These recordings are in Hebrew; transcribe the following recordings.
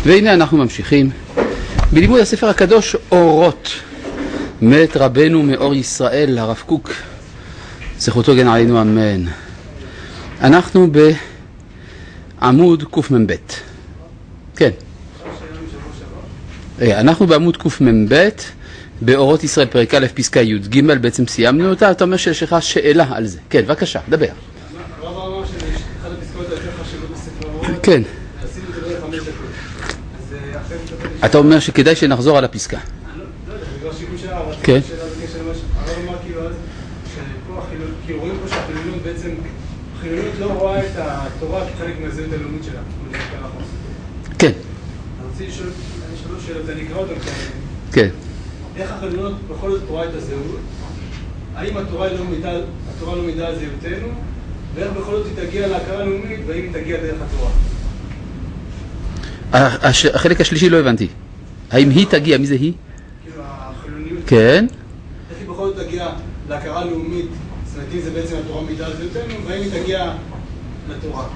והנה אנחנו ממשיכים בלימוד הספר הקדוש אורות מאת רבנו מאור ישראל הרב קוק זכותו גן עלינו אמן. אנחנו בעמוד קמ"ב. כן, אנחנו בעמוד קמ"ב באורות ישראל פרק א' פסקה י"ג. בעצם סיימנו אותה. אתה אומר שיש לך שאלה על זה. כן, בבקשה, דבר. הרב אמר שאחד הפסקאות היותר חשובות בספר אורות. כן. עשינו את זה 5 דקות. אתה אומר שכדאי שנחזור על הפסקה. לא יודע, בגלל שיקול שלה, אבל כן. שאלה בקשר למה הרב אמר כאילו אז, שפה החילול, כי רואים פה שהחילולות בעצם, החילולות לא רואה את התורה כחלק מהזהות הלאומית שלה. כן. אני רוצה לשאול, אני שלוש שאלות, אני אקרא אותם. כן. איך החילולות בכל זאת רואה את הזהות? האם התורה לא מידה על זהותנו? ואיך בכל זאת היא תגיע להכרה הלאומית, והאם היא תגיע דרך התורה? החלק השלישי לא הבנתי. האם היא תגיע? מי זה היא? כאילו החילוניות. כן. איך היא בכל זאת תגיע להכרה הלאומית? זאת אומרת, אם זה בעצם התורה מידה על זהותנו, והאם היא תגיע לתורה?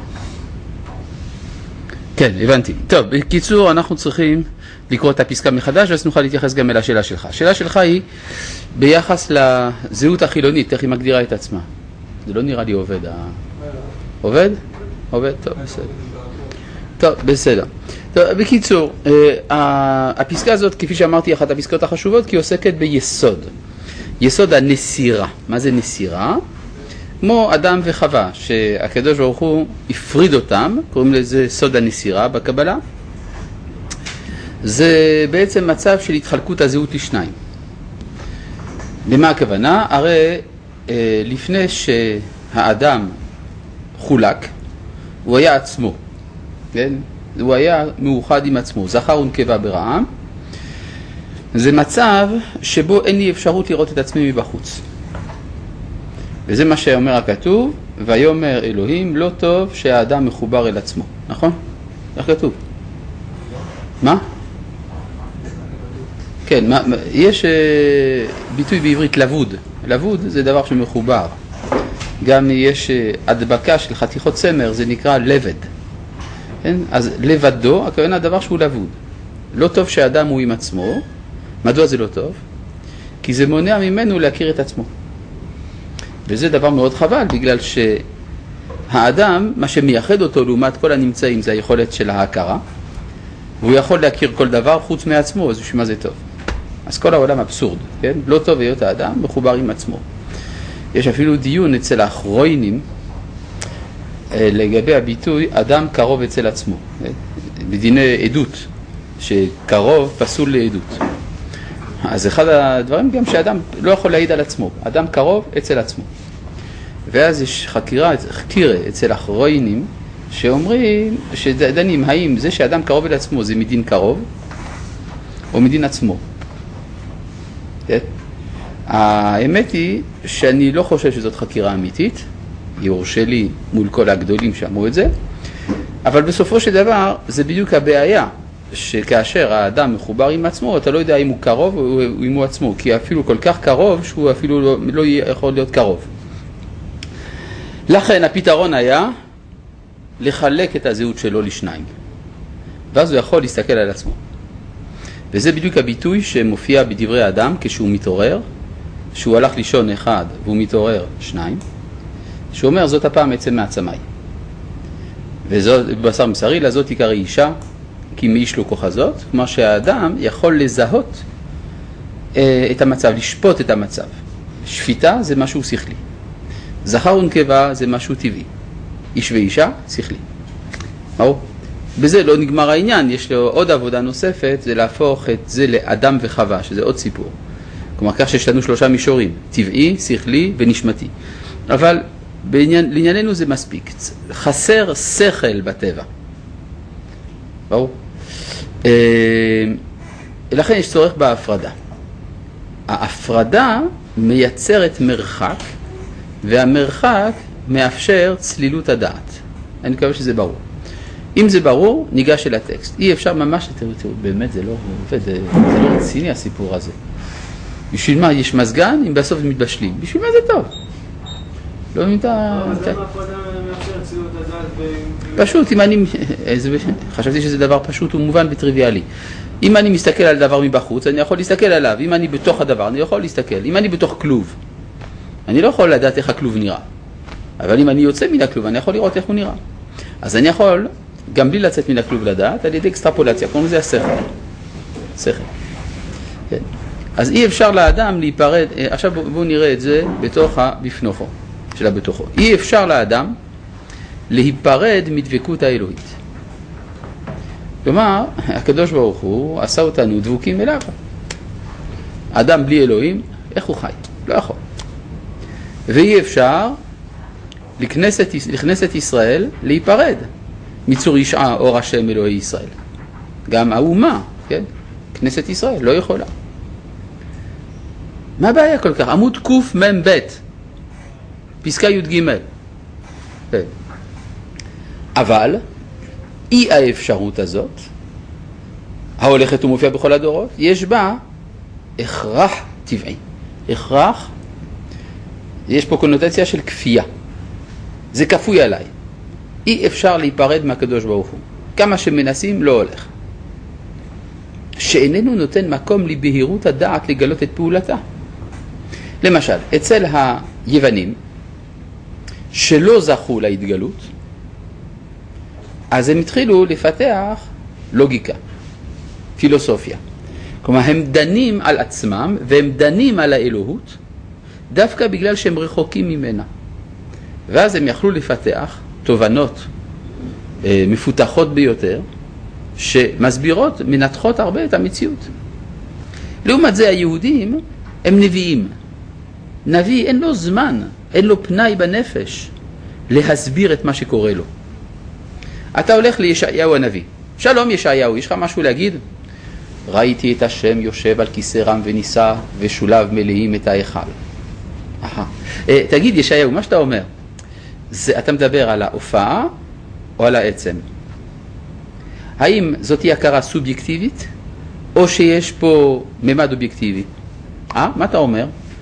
כן, הבנתי. טוב, בקיצור, אנחנו צריכים לקרוא את הפסקה מחדש, ואז נוכל להתייחס גם אל השאלה שלך. השאלה שלך היא ביחס לזהות החילונית, איך היא מגדירה את עצמה. זה לא נראה לי עובד. עובד? עובד? טוב, בסדר. טוב, בסדר. טוב, בקיצור, הפסקה הזאת, כפי שאמרתי, אחת הפסקאות החשובות, כי היא עוסקת ביסוד. יסוד הנסירה. מה זה נסירה? כמו אדם וחווה, שהקדוש ברוך הוא הפריד אותם, קוראים לזה סוד הנסירה בקבלה. זה בעצם מצב של התחלקות הזהות לשניים. למה הכוונה? הרי לפני שהאדם חולק, הוא היה עצמו. כן? הוא היה מאוחד עם עצמו, זכר ונקבה ברעם. זה מצב שבו אין לי אפשרות לראות את עצמי מבחוץ. וזה מה שאומר הכתוב, ויאמר אלוהים, לא טוב שהאדם מחובר אל עצמו. נכון? איך כתוב? מה? כן, יש ביטוי בעברית לבוד. לבוד זה דבר שמחובר. גם יש הדבקה של חתיכות צמר, זה נקרא לבד. כן? אז לבדו, הכוונה הדבר שהוא לבוד. לא טוב שהאדם הוא עם עצמו. מדוע זה לא טוב? כי זה מונע ממנו להכיר את עצמו. וזה דבר מאוד חבל, בגלל שהאדם, מה שמייחד אותו לעומת כל הנמצאים, זה היכולת של ההכרה, והוא יכול להכיר כל דבר חוץ מעצמו, אז בשביל מה זה טוב? אז כל העולם אבסורד, כן? לא טוב להיות האדם מחובר עם עצמו. יש אפילו דיון אצל האחרונים לגבי הביטוי אדם קרוב אצל עצמו, כן? בדיני עדות, שקרוב פסול לעדות. אז אחד הדברים גם שאדם לא יכול להעיד על עצמו, אדם קרוב אצל עצמו. ואז יש חקירה אצל האחרונים שאומרים, שדנים האם זה שאדם קרוב אל עצמו זה מדין קרוב או מדין עצמו. כן? האמת היא שאני לא חושב שזאת חקירה אמיתית, יורשה לי מול כל הגדולים שאמרו את זה, אבל בסופו של דבר זה בדיוק הבעיה, שכאשר האדם מחובר עם עצמו, אתה לא יודע אם הוא קרוב או אם הוא עצמו, כי אפילו כל כך קרוב שהוא אפילו לא יכול להיות קרוב. לכן הפתרון היה לחלק את הזהות שלו לשניים, ואז הוא יכול להסתכל על עצמו. וזה בדיוק הביטוי שמופיע בדברי האדם כשהוא מתעורר, שהוא הלך לישון אחד והוא מתעורר שניים, שהוא אומר זאת הפעם עצם מעצמי, וזאת בשר מבשרי, לזאת עיקר אישה, כי מאיש לו כוח הזאת, כמו שהאדם יכול לזהות את המצב, לשפוט את המצב. שפיטה זה משהו שכלי. זכר ונקבה זה משהו טבעי. איש ואישה, שכלי. ברור? בזה לא נגמר העניין, יש לו עוד עבודה נוספת, זה להפוך את זה לאדם וחווה, שזה עוד סיפור. כלומר, כך שיש לנו 3 מישורים, טבעי, שכלי ונשמתי. אבל לענייננו זה מספיק. חסר שכל בטבע. ברור? לכן יש צורך בהפרדה. ההפרדה מייצרת מרחק, והמרחק מאפשר צלילות הדעת. אני מקווה שזה ברור. אם זה ברור, ניגש אל הטקסט. אי אפשר ממש, תראו, באמת זה לא עובד, זה לא רציני הסיפור הזה. בשביל מה יש מזגן אם בסוף מתבשלים? בשביל מה זה טוב? לא מבין את ה... אז למה הפרדה מאפשר צלילות הדעת פשוט, אם אני... חשבתי שזה דבר פשוט ומובן וטריוויאלי. אם אני מסתכל על דבר מבחוץ, אני יכול להסתכל עליו. אם אני בתוך הדבר, אני יכול להסתכל. אם אני בתוך כלוב, אני לא יכול לדעת איך הכלוב נראה. אבל אם אני יוצא מן הכלוב, אני יכול לראות איך הוא נראה. אז אני יכול, גם בלי לצאת מן הכלוב לדעת, על ידי אקסטרפולציה. קוראים לזה השכל. שכל. כן. אז אי אפשר לאדם להיפרד, עכשיו בואו נראה את זה בתוך בפנוכו, שלה בתוכו. אי אפשר לאדם להיפרד מדבקות האלוהית. כלומר, הקדוש ברוך הוא עשה אותנו דבוקים אליו. אדם בלי אלוהים, איך הוא חי? לא יכול. ואי אפשר לכנסת ישראל להיפרד מצור ישעה אור השם אלוהי ישראל. גם האומה, כן? כנסת ישראל לא יכולה. מה הבעיה כל כך? עמוד קוף מם בית, פסקה י' ג'. כן. אבל אי האפשרות הזאת, ההולכת ומופיעה בכל הדורות, יש בה הכרח טבעי. הכרח, יש פה קונוטציה של כפייה. זה כפוי עליי. אי אפשר להיפרד מהקדוש ברוך הוא. כמה שמנסים לא הולך. שאיננו נותן מקום לבהירות הדעת לגלות את פעולתה. למשל, אצל היוונים שלא זכו להתגלות, אז הם התחילו לפתח לוגיקה, פילוסופיה. כלומר, הם דנים על עצמם והם דנים על האלוהות דווקא בגלל שהם רחוקים ממנה. ואז הם יכלו לפתח תובנות מפותחות ביותר שמסבירות, מנתחות הרבה את המציאות. לעומת זה היהודים הם נביאים. נביא אין לו זמן, אין לו פנאי בנפש להסביר את מה שקורה לו. אתה הולך לישעיהו הנביא. שלום ישעיהו, יש לך משהו להגיד? ראיתי את השם יושב על כיסא רם ונישא ושוליו מלאים את ההיכל. תגיד ישעיהו, מה שאתה אומר, אתה מדבר על ההופעה או על העצם? האם זאת היא הכרה סובייקטיבית או שיש פה ממד אובייקטיבי? מה אתה אומר?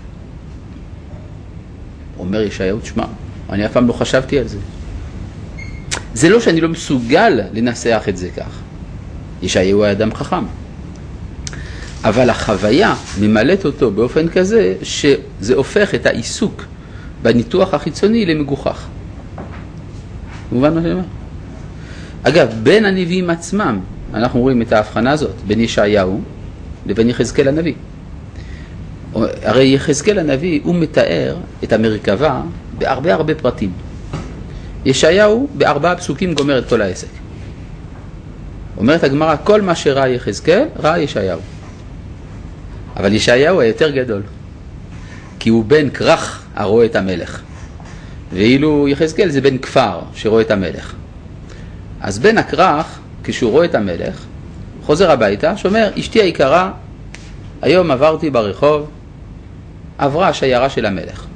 אומר ישעיהו, תשמע, אני אף פעם לא חשבתי על זה. זה לא שאני לא מסוגל לנסח את זה כך. ישעיהו היה אדם חכם. אבל החוויה ממלאת אותו באופן כזה שזה הופך את העיסוק בניתוח החיצוני למגוחך. מובן מה שאני אומר? אגב, בין הנביאים עצמם, אנחנו רואים את ההבחנה הזאת, בין ישעיהו לבין יחזקאל הנביא. הרי יחזקאל הנביא הוא מתאר את המרכבה בהרבה פרטים. ישעיהו ב4 פסוקים גומר את כל העסק. אומרת הגמרא, כל מה שראה יחזקאל, ראה ישעיהו. אבל ישעיהו היותר גדול, כי הוא בן כרך הרואה את המלך. ואילו יחזקאל זה בן כפר שרואה את המלך. אז בן הכרך, כשהוא רואה את המלך, חוזר הביתה, שאומר, אשתי היקרה, היום עברתי ברחוב, עברה השיירה של המלך.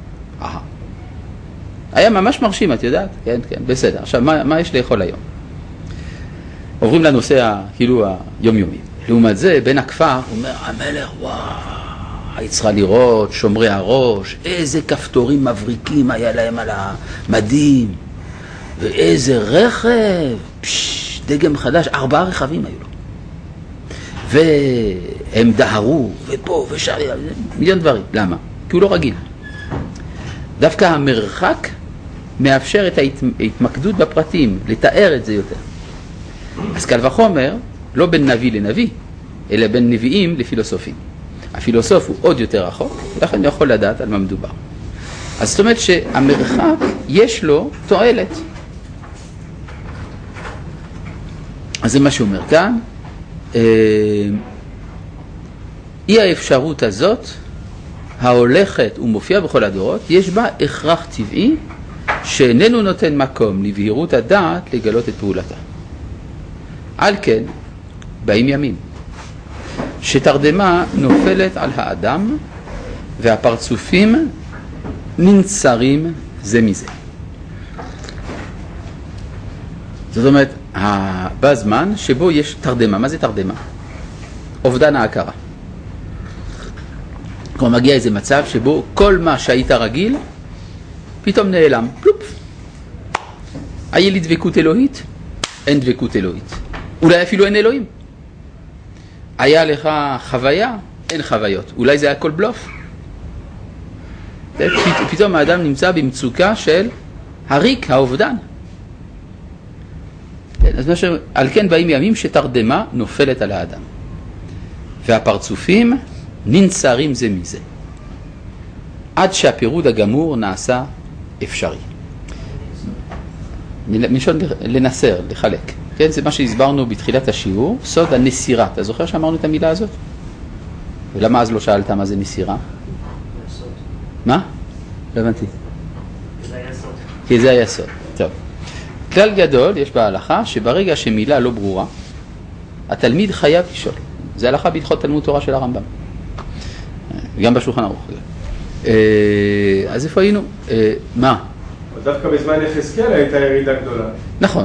היה ממש מרשים, את יודעת? כן, בסדר. עכשיו, מה יש לאכול היום? עוברים לנושא כאילו היומיומי. לעומת זה, בן הכפר, הוא אומר, המלך, היית צריכה לראות, שומרי הראש, איזה כפתורים מבריקים היה להם על המדים, ואיזה רכב, דגם חדש, 4 רכבים היו לו. והם דהרו, ופה ושם, מיליון דברים. למה? כי הוא לא רגיל. דווקא המרחק מאפשר את ההתמקדות בפרטים, לתאר את זה יותר. אז קל וחומר, לא בין נביא לנביא, אלא בין נביאים לפילוסופים. הפילוסוף הוא עוד יותר רחוק, ולכן אני יכול לדעת על מה מדובר. אז זאת אומרת שהמרחק יש לו תועלת. אז זה מה שאומר כאן. אי האפשרות הזאת, ההולכת ומופיעה בכל הדורות, יש בה הכרח טבעי שאיננו נותן מקום לבהירות הדעת לגלות את פעולתה. על כן, באים ימים שתרדמה נופלת על האדם והפרצופים ננצרים זה מזה. זאת אומרת, בא זמן שבו יש תרדמה. מה זה תרדמה? אובדן ההכרה. כלומר, מגיע איזה מצב שבו כל מה שהיית רגיל פתאום נעלם. פלופ. היה לי דבקות אלוהית, אין דבקות אלוהית. אולי אפילו אין אלוהים. היה לך חוויה, אין חוויות. אולי זה היה כל בלוף. פתאום האדם נמצא במצוקה של הריק, האובדן. אז על כן באים ימים שתרדמה נופלת על האדם. והפרצופים ננצרים זה מזה. עד שהפירוד הגמור נעשה אפשרי. מלשון לנסר, לחלק. כן, זה מה שהסברנו בתחילת השיעור, סוד הנסירה. אתה זוכר שאמרנו את המילה הזאת? ולמה אז לא שאלת מה זה נסירה? מה? לא הבנתי. זה היה סוד. כי זה היה סוד. טוב. כלל גדול, יש בהלכה, שברגע שמילה לא ברורה, התלמיד חייב לשאול. זה הלכה בהלכות תלמוד תורה של הרמב"ם. גם בשולחן ערוך. אז איפה היינו? מה? דווקא בזמן יחזקאל הייתה ירידה גדולה. נכון.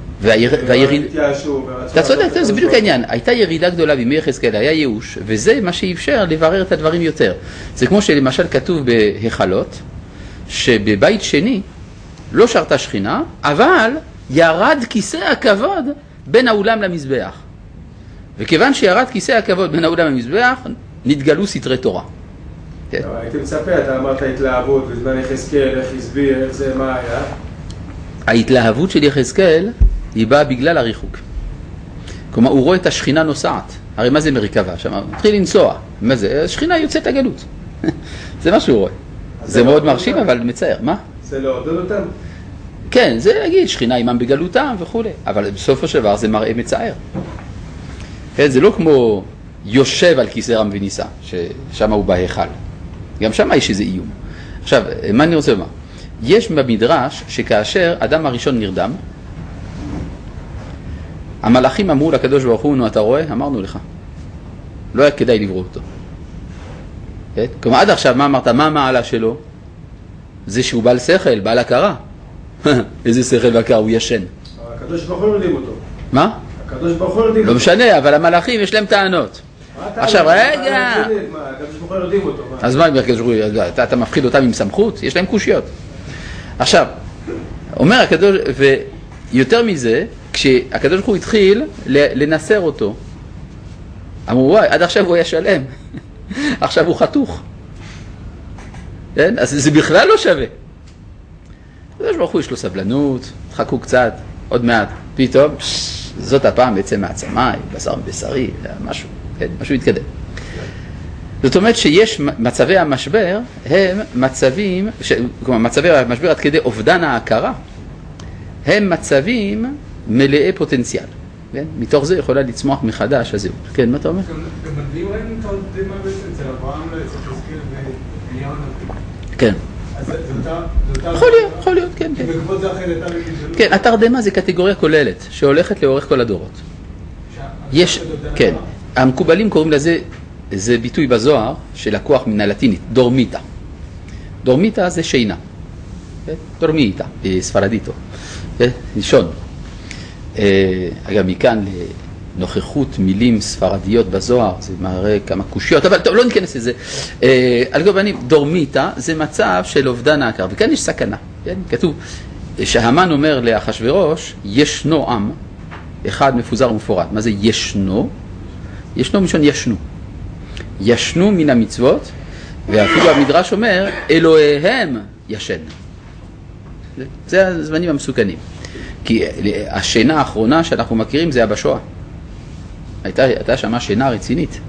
אתה צודק, זה בדיוק העניין. הייתה ירידה גדולה בימי יחזקאל, היה ייאוש, וזה מה שאפשר לברר את הדברים יותר. זה כמו שלמשל כתוב בהיכלות, שבבית שני לא שרתה שכינה, אבל ירד כיסא הכבוד בין האולם למזבח. וכיוון שירד כיסא הכבוד בין האולם למזבח, נתגלו סתרי תורה. הייתי מצפה, אתה אמרת התלהבות, בזמן יחזקאל, איך הסביר, איך זה, מה היה? ההתלהבות של יחזקאל היא באה בגלל הריחוק. כלומר, הוא רואה את השכינה נוסעת. הרי מה זה מרכבה? שם הוא מתחיל לנסוע. מה זה? השכינה יוצאת הגלות. זה מה שהוא רואה. זה מאוד מרשים, אבל מצער. מה? זה לעודד אותם? כן, זה להגיד, שכינה עימם בגלותם וכו'. אבל בסופו של דבר זה מראה מצער. זה לא כמו יושב על כיסא רם וניסה, ששם הוא בהיכל. גם שם יש איזה איום. עכשיו, מה אני רוצה לומר? יש במדרש שכאשר אדם הראשון נרדם, המלאכים אמרו לקדוש ברוך הוא, נו אתה רואה? אמרנו לך. לא היה כדאי לברוא אותו. כלומר, עד עכשיו מה אמרת? מה המעלה שלו? זה שהוא בעל שכל, בעל הכרה. איזה שכל והכרה? הוא ישן. הקדוש ברוך הוא יודעים אותו. מה? הקדוש ברוך הוא יודעים אותו. לא משנה, אבל המלאכים יש להם טענות. עכשיו, רגע. הקדוש ברוך הוא יודעים אותו. אז מה, אתה מפחיד אותם עם סמכות? יש להם קושיות. עכשיו, אומר הקדוש, ויותר מזה, כשהקדוש ברוך הוא התחיל לנסר אותו, אמרו, וואי, עד עכשיו הוא היה שלם, עכשיו הוא חתוך. כן? אז זה בכלל לא שווה. הקדוש ברוך הוא יש לו סבלנות, תחכו קצת, עוד מעט, פתאום, זאת הפעם בעצם מעצמי, בשר מבשרי, משהו, כן? משהו יתקדם. זאת אומרת שיש מצבי המשבר, הם מצבים, כלומר מצבי המשבר עד כדי אובדן ההכרה, הם מצבים מלאי פוטנציאל. כן? מתוך זה יכולה לצמוח מחדש הזהות. כן, מה אתה אומר? גם בנביאים ראינו את התרדמה בעצם אצל אברהם, אצל יחזקאל ואליהו הנביא. כן. אז זה אותה... יכול להיות, כן. כי בעקבות זה אחרי הייתה בגלגלות. כן, התרדמה זה קטגוריה כוללת, שהולכת לאורך כל הדורות. יש, כן, המקובלים קוראים לזה, זה ביטוי בזוהר שלקוח מן הלטינית, דורמיטה. דורמיטה זה שינה. דורמיטה, בספרדיתו. לישון. אגב, מכאן לנוכחות מילים ספרדיות בזוהר, זה מראה כמה קושיות, אבל טוב, לא ניכנס לזה. על גובנים, דורמיטה זה מצב של אובדן ההכרה, וכאן יש סכנה. כתוב, שהמן אומר לאחשוורוש, ישנו עם, אחד מפוזר ומפורד. מה זה ישנו? ישנו משון ישנו. ישנו מן המצוות, ואפילו המדרש אומר, אלוהיהם ישן. זה הזמנים המסוכנים. כי השינה האחרונה שאנחנו מכירים זה בשואה. הייתה שמה שינה רצינית.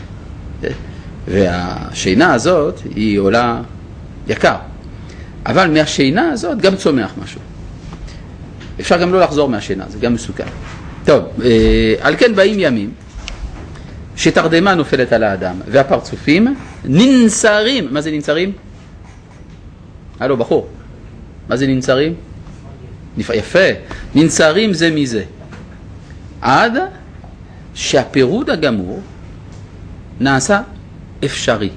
והשינה הזאת היא עולה יקר. אבל מהשינה הזאת גם צומח משהו. אפשר גם לא לחזור מהשינה, זה גם מסוכן. טוב, על כן באים ימים שתרדמה נופלת על האדם, והפרצופים ננצרים. מה זה ננצרים? הלו, בחור. מה זה ננצרים? יפה. ננצרים זה מזה. עד שהפירוד הגמור נעשה אפשרי.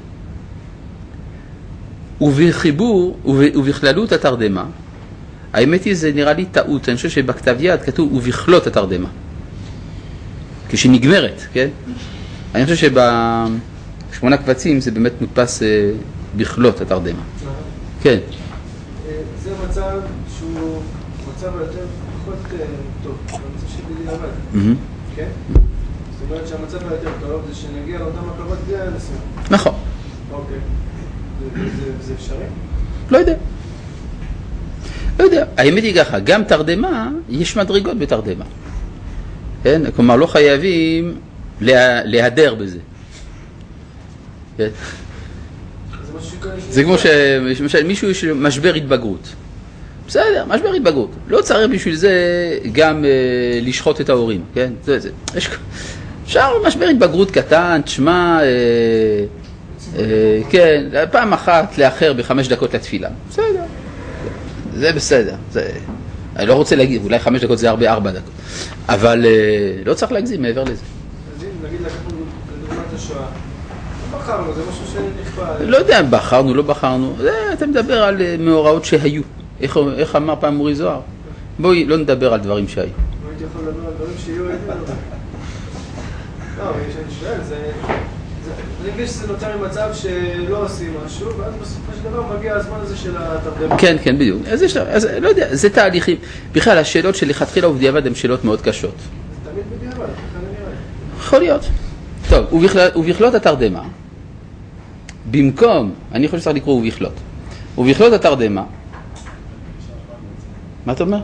ובחיבור ובכללות התרדמה, האמת היא זה נראה לי טעות, אני חושב שבכתב יד כתוב ובכלות התרדמה. כשנגמרת, כן? אני חושב שבשמונה קבצים זה באמת מודפס בכלות התרדמה. כן. זה מצב שהוא מצב היותר, יכול טוב, במצב שבדיעבד. כן? זאת אומרת שהמצב היותר טוב זה שנגיע לאותם הפירות בלי הניסיון. נכון. אוקיי. זה אפשרי? לא יודע. לא יודע. האמת היא ככה, גם תרדמה, יש מדרגות בתרדמה. כן? כלומר, לא חייבים להיעדר בזה. כן? זה כמו שמשל מישהו יש משבר התבגרות. בסדר, משבר התבגרות. לא צריך בשביל זה גם לשחוט את ההורים, כן? אפשר משבר התבגרות קטן, תשמע, כן, פעם אחת לאחר ב5 דקות לתפילה. בסדר. זה בסדר. אני לא רוצה להגיד, אולי 5 דקות זה 4 דקות. אבל לא צריך להגזים מעבר לזה. אז אם נגיד לקחנו לדוגמת השואה, לא בחרנו, זה משהו שנכפה. לא יודע אם בחרנו, לא בחרנו. אתה מדבר על מאורעות שהיו. איך אמר פעם אורי זוהר? בואי, לא נדבר על דברים שהיו. לא הייתי יכול לדבר על דברים שיהיו הייתי לא. לא, אבל שאני שואל, אני מבין שזה נוצר ממצב שלא עושים משהו, ואז בסופו של דבר מגיע הזמן הזה של התרדמה. כן, כן, בדיוק. אז לא יודע, זה תהליכים. בכלל, השאלות שלכתחילה ובדיעבד הן שאלות מאוד קשות. זה תמיד בדיעבד, ככה זה נראה. יכול להיות. טוב, ובכלות התרדמה, במקום, אני חושב שצריך לקרוא ובכלות. ובכלות התרדמה, מה אתה אומר?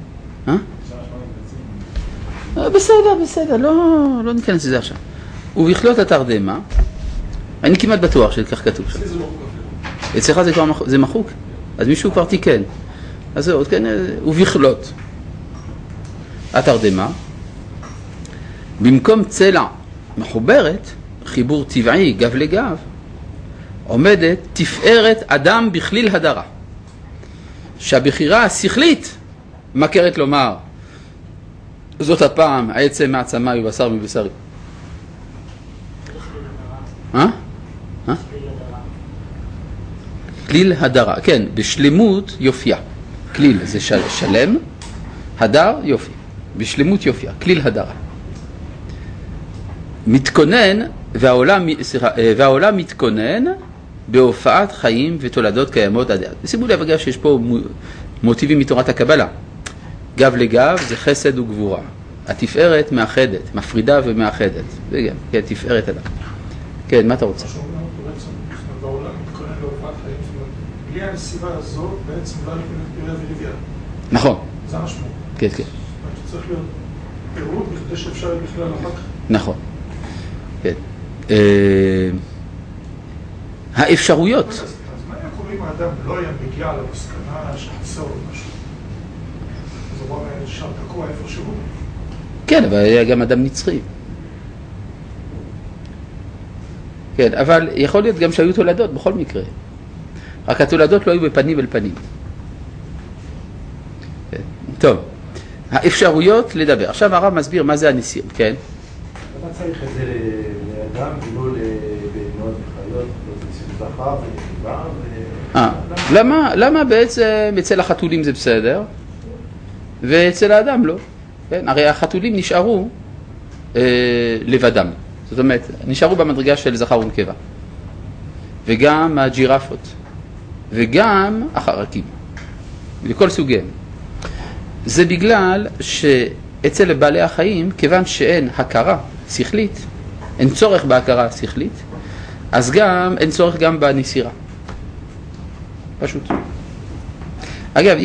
בסדר, לא ניכנס לזה עכשיו. ובכלות התרדמה, אני כמעט בטוח שכך כתוב שם. אצלך זה מחוק? אז מישהו כבר תיקן. אז זהו, כן, ובכלות התרדמה, במקום צלע מחוברת, חיבור טבעי גב לגב, עומדת תפארת אדם בכליל הדרה. שהבחירה השכלית מכרת לומר, זאת הפעם העצם מעצמי ובשר מבשרי. כליל הדרה, כן, בשלמות יופייה. כליל זה שלם, הדר יופי, בשלמות יופייה, כליל הדרה. מתכונן, והעולם מתכונן בהופעת חיים ותולדות קיימות עד עד. שימו לב אגב שיש פה מוטיבים מתורת הקבלה. גב לגב זה חסד וגבורה. התפארת מאחדת, מפרידה ומאחדת. זה גם, כן, תפארת אדם. כן, מה אתה רוצה? בעולם מתכונן להופעת חיים, זאת אומרת, בלי המסירה הזו בעצם לא נקראת פירה ולוויה. נכון. זה המשמעות. כן, כן. זאת אומרת שצריך להיות פירוט בכדי שאפשר בכלל אחר כך. נכון. כן. האפשרויות. אז מה היה קורה אם האדם לא היה מגיע למסקנה שחסר או משהו? אז הוא היה נשאר תקוע איפשהו? כן, אבל היה גם אדם נצחי. כן, אבל יכול להיות גם שהיו תולדות בכל מקרה. רק התולדות לא היו בפנים אל פנים. כן. טוב, האפשרויות לדבר. עכשיו הרב מסביר מה זה הניסיון, כן? למה צריך את זה לאדם ולא לבהמות וחיות, לא זכר ונקבה? למה בעצם אצל החתולים זה בסדר ואצל האדם לא? כן? הרי החתולים נשארו לבדם. זאת אומרת, נשארו במדרגה של זכר ונקבה. וגם הג'ירפות. וגם החרקים. לכל סוגיהם. זה בגלל שאצל בעלי החיים, כיוון שאין הכרה שכלית, אין צורך בהכרה שכלית, אז גם אין צורך גם בנסירה. פשוט. אגב,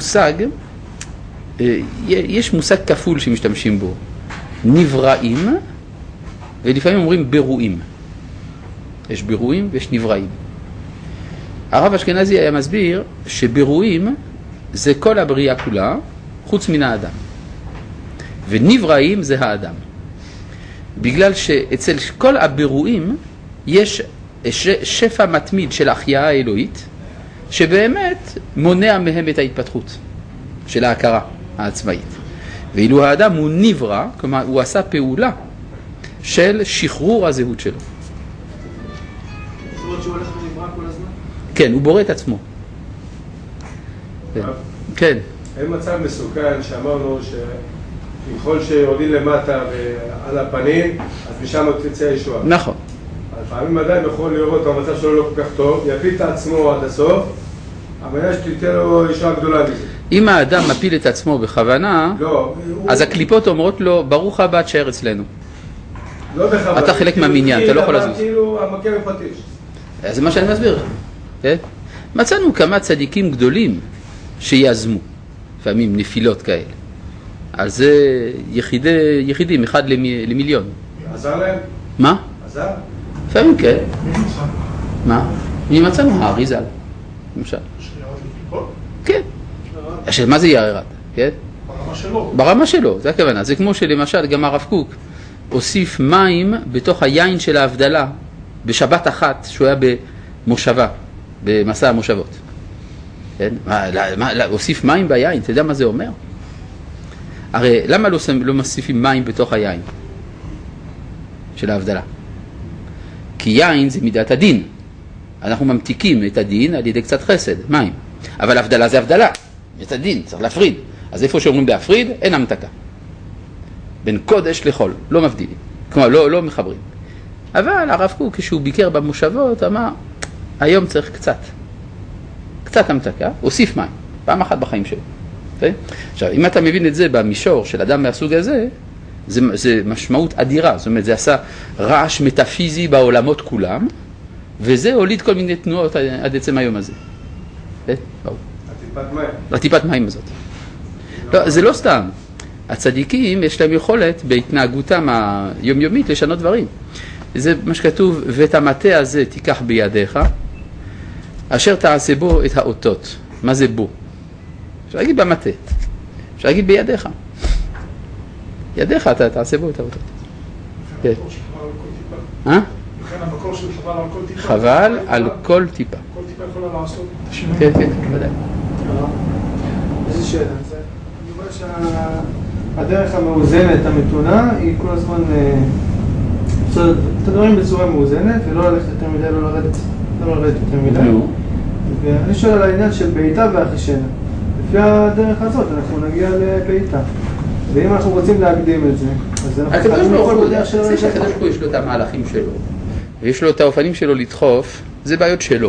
יש מושג כפול שמשתמשים בו. נבראים, ולפעמים אומרים ברואים. יש ברואים ויש נבראים. הרב אשכנזי היה מסביר שברואים זה כל הבריאה כולה, חוץ מן האדם. ונבראים זה האדם. בגלל שאצל כל הברואים יש שפע מתמיד של החייאה האלוהית, שבאמת מונע מהם את ההתפתחות של ההכרה העצמאית. ואילו האדם הוא נברא, כלומר הוא עשה פעולה של שחרור הזהות שלו. זאת אומרת שהוא הולך ונברא כל הזמן? כן, הוא בורא את עצמו. כן. אין מצב מסוכן שאמרנו שככל שיורדים למטה ועל הפנים, אז משם תצא הישועה. נכון. לפעמים אדם יכול לראות במצב שלו לא כל כך טוב, יפיל את עצמו עד הסוף, אבל יש תיתן לו ישועה גדולה מזה. אם האדם מפיל את עצמו בכוונה, לא, אז הקליפות אומרות לו, ברוך הבא תשאר אצלנו. לא בכוונה. אתה חלק מהמניין, אתה לא יכול לזוז. כאילו המכה בפטיש. זה מה שאני מסביר. כן? מצאנו כמה צדיקים גדולים שיזמו, לפעמים נפילות כאלה. על זה יחידים, אחד למיליון. עזר להם? מה? עזר? לפעמים כן. מה? מי מצאנו? האריזל, למשל. שירד לקליפות? כן. עכשיו, מה זה ירד? כן? ברמה שלו. ברמה שלו, זה הכוונה. זה כמו שלמשל גם הרב קוק הוסיף מים בתוך היין של ההבדלה בשבת אחת שהוא היה במושבה, במסע המושבות. כן? הוסיף מים ביין, אתה יודע מה זה אומר? הרי למה לא מוסיפים מים בתוך היין של ההבדלה? כי יין זה מידת הדין. אנחנו ממתיקים את הדין על ידי קצת חסד, מים. אבל הבדלה זה הבדלה, את הדין, צריך להפריד. אז איפה שאומרים להפריד, אין המתקה. בין קודש לחול, לא מבדילים. כלומר, לא מחברים. אבל הרב קוק, כשהוא ביקר במושבות, אמר, היום צריך קצת המתקה, הוסיף מים, פעם אחת בחיים שלו. עכשיו, אם אתה מבין את זה במישור של אדם מהסוג הזה, זה משמעות אדירה. זאת אומרת, זה עשה רעש מטאפיזי בעולמות כולם, וזה הוליד כל מיני תנועות עד עצם היום הזה. ברור. הטיפת מים. הטיפת מים הזאת. לא, זה לא סתם. הצדיקים יש להם יכולת בהתנהגותם היומיומית לשנות דברים. זה מה שכתוב, ואת המטה הזה תיקח בידיך, אשר תעשה בו את האותות. מה זה בו? אפשר להגיד במטה. אפשר להגיד בידיך. ידיך אתה תעשה בו את האותות. כן. לכן המקור של חבל על כל טיפה. חבל על כל טיפה. כל טיפה יכולה לעשות את השינוי. כן, כן, ודאי. איזה שאלה? אני רואה שהדרך המאוזנת, המתונה, היא כל הזמן לעשות את הדברים בצורה מאוזנת, ולא ללכת יותר מדי, לא לרדת יותר מדי. ואני שואל על העניין של בעיטה ואחישנה. לפי הדרך הזאת אנחנו נגיע לבעיטה. ואם אנחנו רוצים להקדים את זה, אז אנחנו חייבים לכל בדרך של זה שהקדוש ברוך הוא יש לו את המהלכים שלו, ויש לו את האופנים שלו לדחוף, זה בעיות שלו.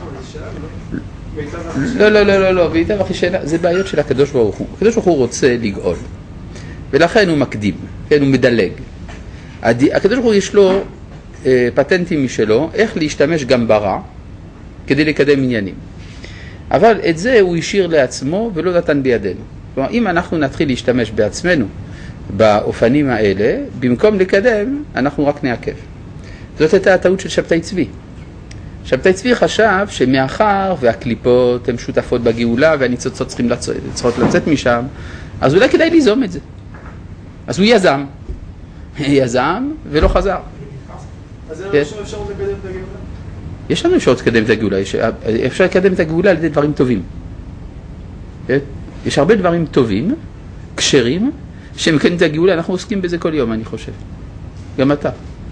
לא, בעיטה ואחישנה, זה בעיות של הקדוש ברוך הוא. הקדוש ברוך הוא רוצה לגאול, ולכן הוא מקדים, כן, הוא מדלג. הקדוש ברוך הוא יש לו פטנטים משלו, איך להשתמש גם ברע, כדי לקדם עניינים. אבל את זה הוא השאיר לעצמו ולא נתן בידינו. כלומר, אם אנחנו נתחיל להשתמש בעצמנו באופנים האלה, במקום לקדם, אנחנו רק נעכב. זאת הייתה הטעות של שבתאי צבי. שבתאי צבי חשב שמאחר והקליפות הן שותפות בגאולה והניצוצות צריכות לצאת משם, אז אולי כדאי ליזום את זה. אז הוא יזם ולא חזר. אז אין לנו שום אפשרות לקדם את הגאולה? יש לנו אפשרות לקדם את הגאולה, אפשר לקדם את הגאולה על ידי דברים טובים. יש הרבה דברים טובים, קשרים, שמקדמים את הגאולה, אנחנו עוסקים בזה כל יום, אני חושב. גם אתה.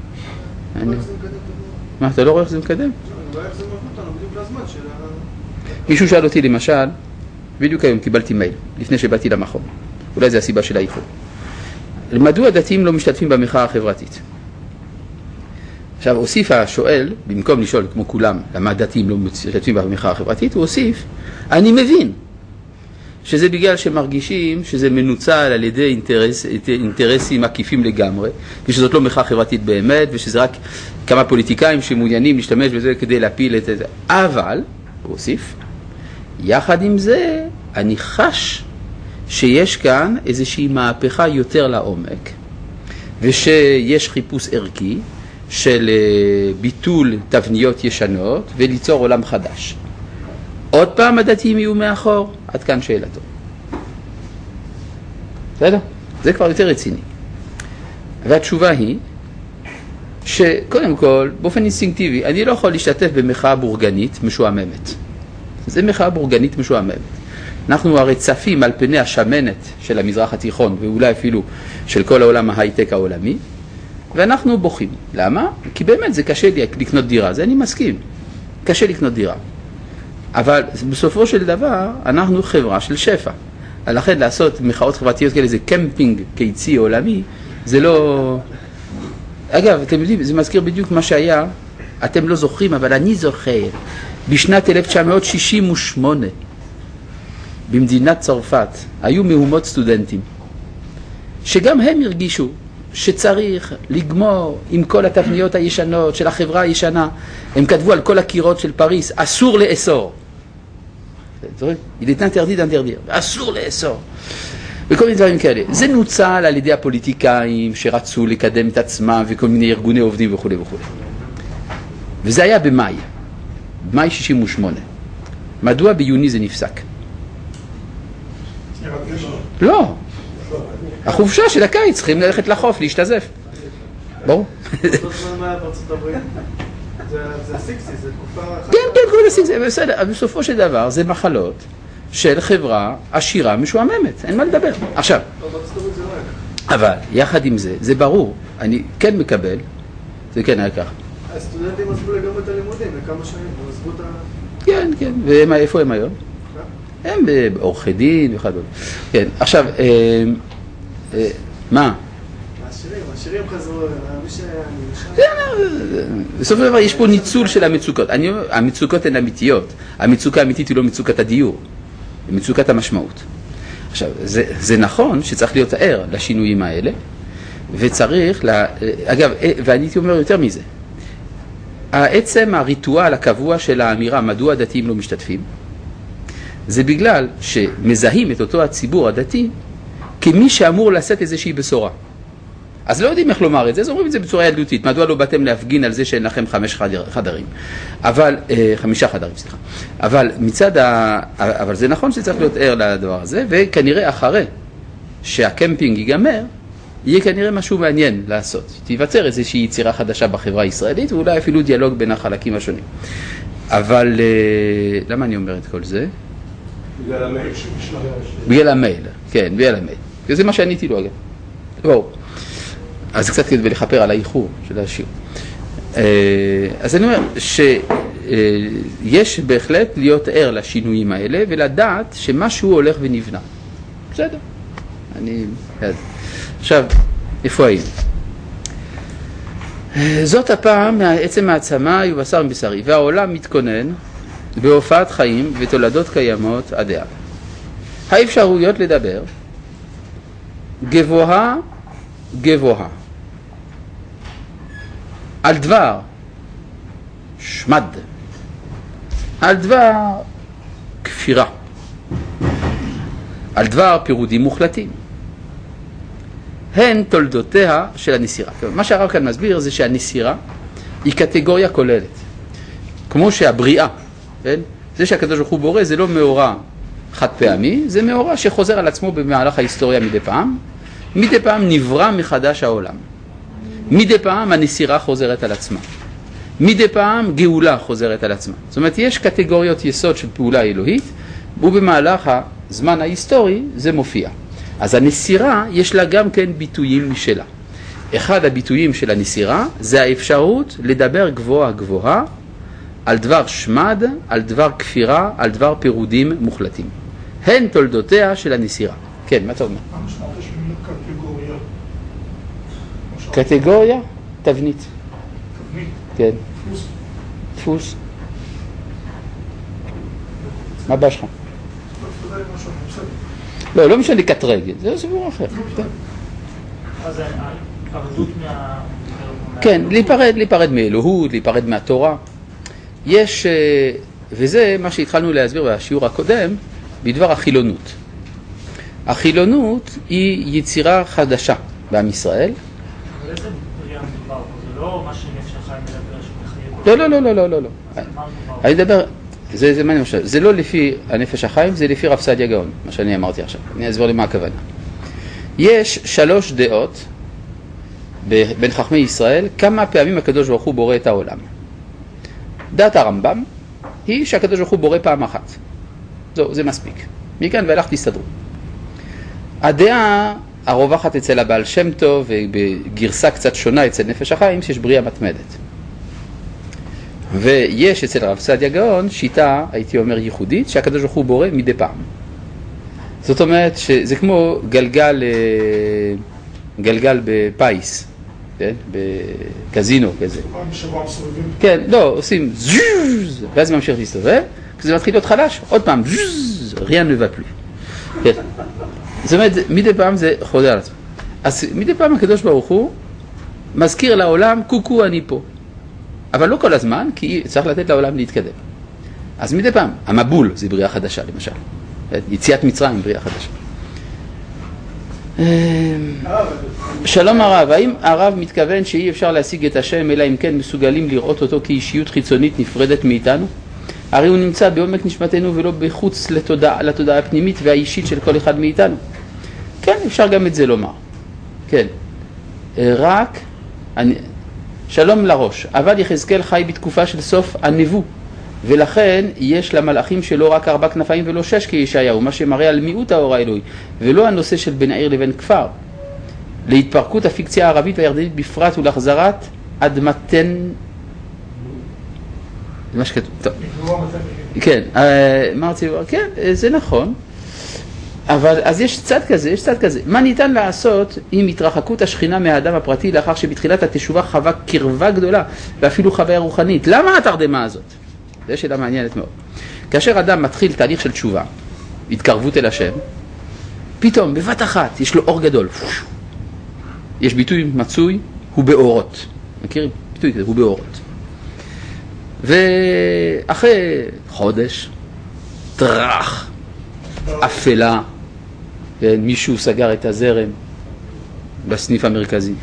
מה, אתה לא רואה איך זה מקדם? אני רואה איך זה מביא אותנו בדיוק לזמן של מישהו שאל אותי למשל, בדיוק היום קיבלתי מייל, לפני שבאתי למכון. אולי זה הסיבה של האיחור. מדוע הדתיים לא משתתפים במחאה החברתית? עכשיו, הוסיף השואל, במקום לשאול כמו כולם, למה הדתיים לא משתתפים במחאה החברתית, הוא הוסיף, אני מבין שזה בגלל שמרגישים שזה מנוצל על ידי אינטרסים עקיפים לגמרי, ושזאת לא מחאה חברתית באמת, ושזה רק כמה פוליטיקאים שמעוניינים להשתמש בזה כדי להפיל את זה. אבל, הוא הוסיף, יחד עם זה, אני חש שיש כאן איזושהי מהפכה יותר לעומק, ושיש חיפוש ערכי של ביטול תבניות ישנות וליצור עולם חדש. עוד פעם הדתיים יהיו מאחור, עד כאן שאלתו. בסדר? זה כבר יותר רציני. והתשובה היא שקודם כל, באופן אינסטינקטיבי, אני לא יכול להשתתף במחאה בורגנית משועממת. זה מחאה בורגנית משועממת. אנחנו הרי צפים על פני השמנת של המזרח התיכון, ואולי אפילו של כל העולם ההייטק העולמי, ואנחנו בוכים. למה? כי באמת זה קשה לי לקנות דירה, זה אני מסכים. קשה לקנות דירה. אבל בסופו של דבר, אנחנו חברה של שפע. לכן לעשות מחאות חברתיות כאלה, זה קמפינג קיצי עולמי, זה לא... אגב, אתם יודעים, זה מזכיר בדיוק מה שהיה, אתם לא זוכרים, אבל אני זוכר, בשנת 1968, במדינת צרפת היו מהומות סטודנטים, שגם הם הרגישו שצריך לגמור עם כל התבניות הישנות של החברה הישנה. הם כתבו על כל הקירות של פריס, אסור לאסור. il est interdit d'interdire, אסור לאסור. וכל מיני דברים כאלה. זה נוצל על ידי הפוליטיקאים שרצו לקדם את עצמם וכל מיני ארגוני עובדים וכו' וכו'. וזה היה במאי 68. מדוע ביוני זה נפסק? לא. החופשה של הקיץ צריכים ללכת לחוף, להשתזף. ברור? זה בארצות הברית. זה הסיקסי, זה תקופה... כן, כל הסיקסי, בסדר. אבל בסופו של דבר זה מחלות של חברה עשירה משועממת. אין מה לדבר. עכשיו, אבל יחד עם זה, זה ברור. אני כן מקבל, זה כן היה ככה. הסטודנטים עזבו לגמרי את הלימודים, לכמה שנים, הם עזבו את ה... כן, כן. ואיפה הם היום? הם בעורכי דין וכדומה. כן, עכשיו, מה? השירים חזרו, מי בסופו של דבר יש פה ניצול של המצוקות. המצוקות הן אמיתיות. המצוקה האמיתית היא לא מצוקת הדיור, היא מצוקת המשמעות. עכשיו, זה נכון שצריך להיות ער לשינויים האלה, וצריך, אגב, ואני הייתי אומר יותר מזה, העצם הריטואל הקבוע של האמירה מדוע הדתיים לא משתתפים, זה בגלל שמזהים את אותו הציבור הדתי כמי שאמור לשאת איזושהי בשורה. אז לא יודעים איך לומר את זה, אז אומרים את זה בצורה ילדותית. מדוע לא באתם להפגין על זה שאין לכם 5 חדרים? אבל, 5 חדרים, סליחה. אבל אבל זה נכון שצריך להיות ער לדבר הזה, וכנראה אחרי שהקמפינג ייגמר, יהיה כנראה משהו מעניין לעשות. תיווצר איזושהי יצירה חדשה בחברה הישראלית, ואולי אפילו דיאלוג בין החלקים השונים. אבל למה אני אומר את כל זה? בגלל המייל. בגלל המייל, כן, בגלל המייל. זה מה שעניתי לו, אגב. בואו. אז קצת כדי לכפר על האיחור של השיעור. אז אני אומר שיש בהחלט להיות ער לשינויים האלה, ולדעת שמשהו הולך ונבנה. בסדר. עכשיו, איפה היינו? זאת הפעם מעצם העצמה ובשר מבשרי, והעולם מתכונן בהופעת חיים ותולדות קיימות עד דעה. האפשרויות לדבר גבוהה על דבר שמד, על דבר כפירה, על דבר פירודים מוחלטים, הן תולדותיה של הנסירה. מה שהרב כאן מסביר זה שהנסירה היא קטגוריה כוללת. כמו שהבריאה, כן? זה שהקדוש ברוך הוא בורא זה לא מאורע חד פעמי, זה מאורע שחוזר על עצמו במהלך ההיסטוריה מדי פעם. מדי פעם נברא מחדש העולם. מדי פעם הנסירה חוזרת על עצמה. מדי פעם גאולה חוזרת על עצמה. זאת אומרת, יש קטגוריות יסוד של פעולה אלוהית, ובמהלך הזמן ההיסטורי זה מופיע. אז הנסירה יש לה גם כן ביטויים משלה. אחד הביטויים של הנסירה זה האפשרות לדבר גבוהה על דבר שמד, על דבר כפירה, על דבר פירודים מוחלטים. הן תולדותיה של הנסירה. כן, מה אתה אומר? מה משמעות יש במילה קטגוריה? קטגוריה? תבנית. תבנית? כן. דפוס? דפוס. מה בא שלך? לא יודע משהו, בסדר. לא משנה קטרג, זה סיפור אחר. אז ההיפרדות כן, להיפרד מאלוהות, להיפרד מהתורה. יש, וזה מה שהתחלנו להסביר בשיעור הקודם, בדבר החילונות. החילונות היא יצירה חדשה בעם ישראל. אבל איזה בריאה מדובר פה? זה לא מה שנפש החיים מדבר שמחיה... לא. אני מדבר, זה מה אני חושב, זה לא לפי הנפש החיים, זה לפי רב סעדיה גאון, מה שאני אמרתי עכשיו. אני אסביר לי מה הכוונה. יש 3 דעות בין חכמי ישראל, כמה פעמים הקדוש ברוך הוא בורא את העולם. דעת הרמב"ם היא שהקדוש ברוך הוא בורא פעם אחת. זה מספיק. מכאן ואילך תסתדרו. הדעה הרווחת אצל הבעל שם טוב ובגרסה קצת שונה אצל נפש החיים שיש בריאה מתמדת. ויש אצל רב סעדיה גאון שיטה, הייתי אומר ייחודית, שהקדוש ברוך הוא בורא מדי פעם. זאת אומרת שזה כמו גלגל בפייס, כן? בקזינו כזה. בשבוע מסובבים? כן, לא, עושים זוז, ואז ממשיך להסתובב, כשזה מתחיל להיות חלש, עוד פעם זוז, confuse, rien ne va plus. כן. זאת אומרת, מדי פעם זה חוזר על עצמו. אז מדי פעם הקדוש ברוך הוא מזכיר לעולם, קוקו אני פה. אבל לא כל הזמן, כי צריך לתת לעולם להתקדם. אז מדי פעם, המבול זה בריאה חדשה למשל. יציאת מצרים בריאה חדשה. שלום הרב, האם הרב מתכוון שאי אפשר להשיג את השם אלא אם כן מסוגלים לראות אותו כאישיות חיצונית נפרדת מאיתנו? הרי הוא נמצא בעומק נשמתנו ולא בחוץ לתודעה הפנימית והאישית של כל אחד מאיתנו. כן, אפשר גם את זה לומר. כן. רק, שלום לראש, אבל יחזקאל חי בתקופה של סוף הנבוא, ולכן יש למלאכים שלו רק 4 כנפיים ולא 6 כישעיהו, מה שמראה על מיעוט האור האלוהי, ולא הנושא של בין העיר לבין כפר. להתפרקות הפיקציה הערבית והירדנית בפרט ולהחזרת אדמתן... זה מה שכתוב, טוב. כן, מה רציתי לומר? כן, זה נכון. אבל אז יש צד כזה, מה ניתן לעשות עם התרחקות השכינה מהאדם הפרטי לאחר שבתחילת התשובה חווה קרבה גדולה ואפילו חוויה רוחנית? למה התרדמה הזאת? זו שאלה מעניינת מאוד. כאשר אדם מתחיל תהליך של תשובה, התקרבות אל השם, פתאום בבת אחת יש לו אור גדול. יש ביטוי מצוי, הוא באורות. מכיר ביטוי כזה, הוא באורות. ואחרי חודש, טרח, אפלה, מישהו סגר את הזרם בסניף המרכזי.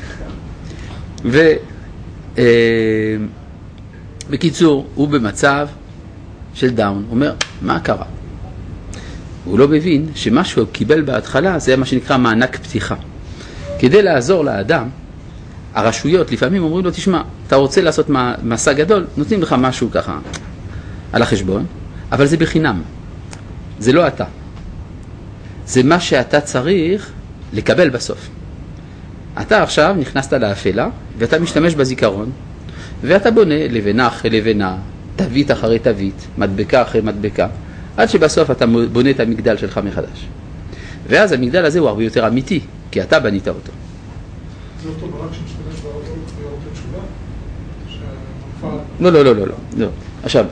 בקיצור, הוא במצב של דאון. הוא אומר, מה קרה? הוא לא מבין שמה שהוא קיבל בהתחלה זה מה שנקרא מענק פתיחה. כדי לעזור לאדם, הרשויות לפעמים אומרים לו, תשמע, אתה רוצה לעשות מסע גדול, נותנים לך משהו ככה על החשבון, אבל זה בחינם. זה לא אתה. זה מה שאתה צריך לקבל בסוף. אתה עכשיו נכנסת לאפלה, ואתה משתמש בזיכרון, ואתה בונה לבנה אחרי לבנה, תווית אחרי תווית, מדבקה אחרי מדבקה, עד שבסוף אתה בונה את המגדל שלך מחדש. ואז המגדל הזה הוא הרבה יותר אמיתי, כי אתה בנית אותו. זה אותו ברק שמשתמש באותו תשובה? לא. עכשיו,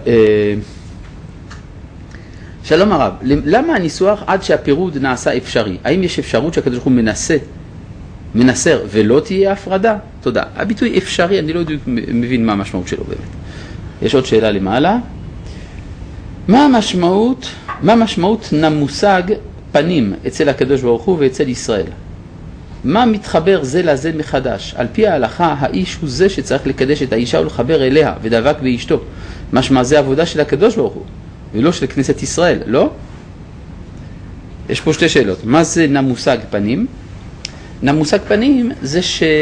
שלום הרב, למה הניסוח עד שהפירוד נעשה אפשרי? האם יש אפשרות שהקדוש ברוך הוא מנסר ולא תהיה הפרדה? תודה. הביטוי אפשרי, אני לא מבין מה המשמעות שלו באמת. יש עוד שאלה למעלה. מה המשמעות נמושג פנים אצל הקדוש ברוך הוא ואצל ישראל? מה מתחבר זה לזה מחדש? על פי ההלכה, האיש הוא זה שצריך לקדש את האישה ולחבר אליה ודבק באשתו. משמע זה עבודה של הקדוש ברוך הוא, ולא של כנסת ישראל, לא? יש פה 2 שאלות. מה זה נמושג פנים? נמושג פנים זה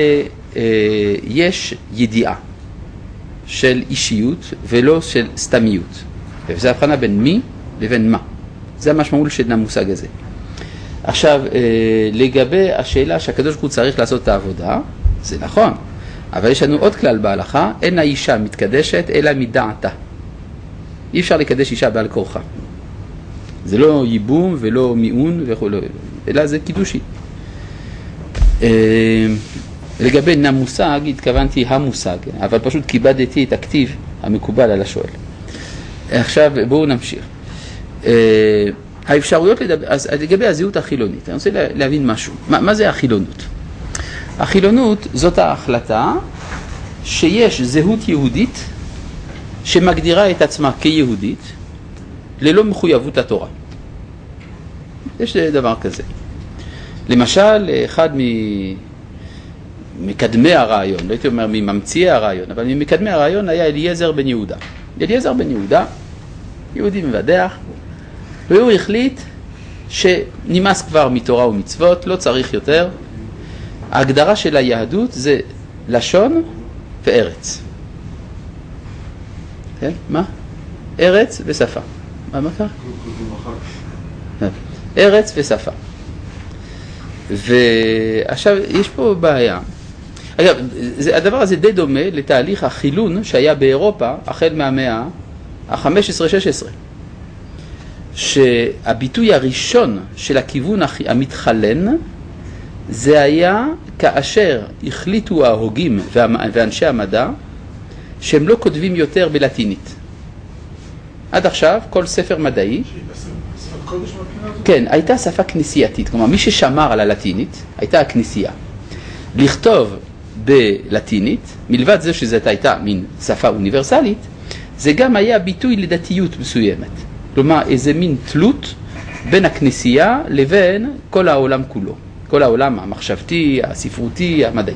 שיש ידיעה של אישיות ולא של סתמיות. וזה הבחנה בין מי לבין מה. זה המשמעות של נמושג הזה. עכשיו, לגבי השאלה שהקדוש ברוך הוא צריך לעשות את העבודה, זה נכון. אבל יש לנו עוד כלל בהלכה, אין האישה מתקדשת אלא מדעתה. אי אפשר לקדש אישה בעל כורחה. זה לא ייבום ולא מיעון וכו', אלא זה קידושי. לגבי נמושג, התכוונתי המושג, אבל פשוט כיבדתי את הכתיב המקובל על השואל. עכשיו בואו נמשיך. האפשרויות אז לגבי הזהות החילונית, אני רוצה להבין משהו. מה זה החילונות? החילונות זאת ההחלטה שיש זהות יהודית שמגדירה את עצמה כיהודית ללא מחויבות התורה. יש דבר כזה. למשל, אחד ממקדמי הרעיון, לא הייתי אומר מממציאי הרעיון, אבל ממקדמי הרעיון היה אליעזר בן יהודה. אליעזר בן יהודה, יהודי מבדח, והוא החליט שנמאס כבר מתורה ומצוות, לא צריך יותר. ההגדרה של היהדות זה לשון וארץ. כן? מה? ארץ ושפה. מה קרה? ארץ ושפה. ועכשיו יש פה בעיה. אגב, הדבר הזה די דומה לתהליך החילון שהיה באירופה החל מהמאה ה-15-16. שהביטוי הראשון של הכיוון המתחלן זה היה כאשר החליטו ההוגים ואנשי המדע שהם לא כותבים יותר בלטינית. עד עכשיו כל ספר מדעי קודש מהבחינה הזאת? כן, הייתה שפה כנסייתית, כלומר מי ששמר על הלטינית הייתה הכנסייה. לכתוב בלטינית, מלבד זה שזאת הייתה מין שפה אוניברסלית, זה גם היה ביטוי לדתיות מסוימת. כלומר איזה מין תלות בין הכנסייה לבין כל העולם כולו. כל העולם המחשבתי, הספרותי, המדעי.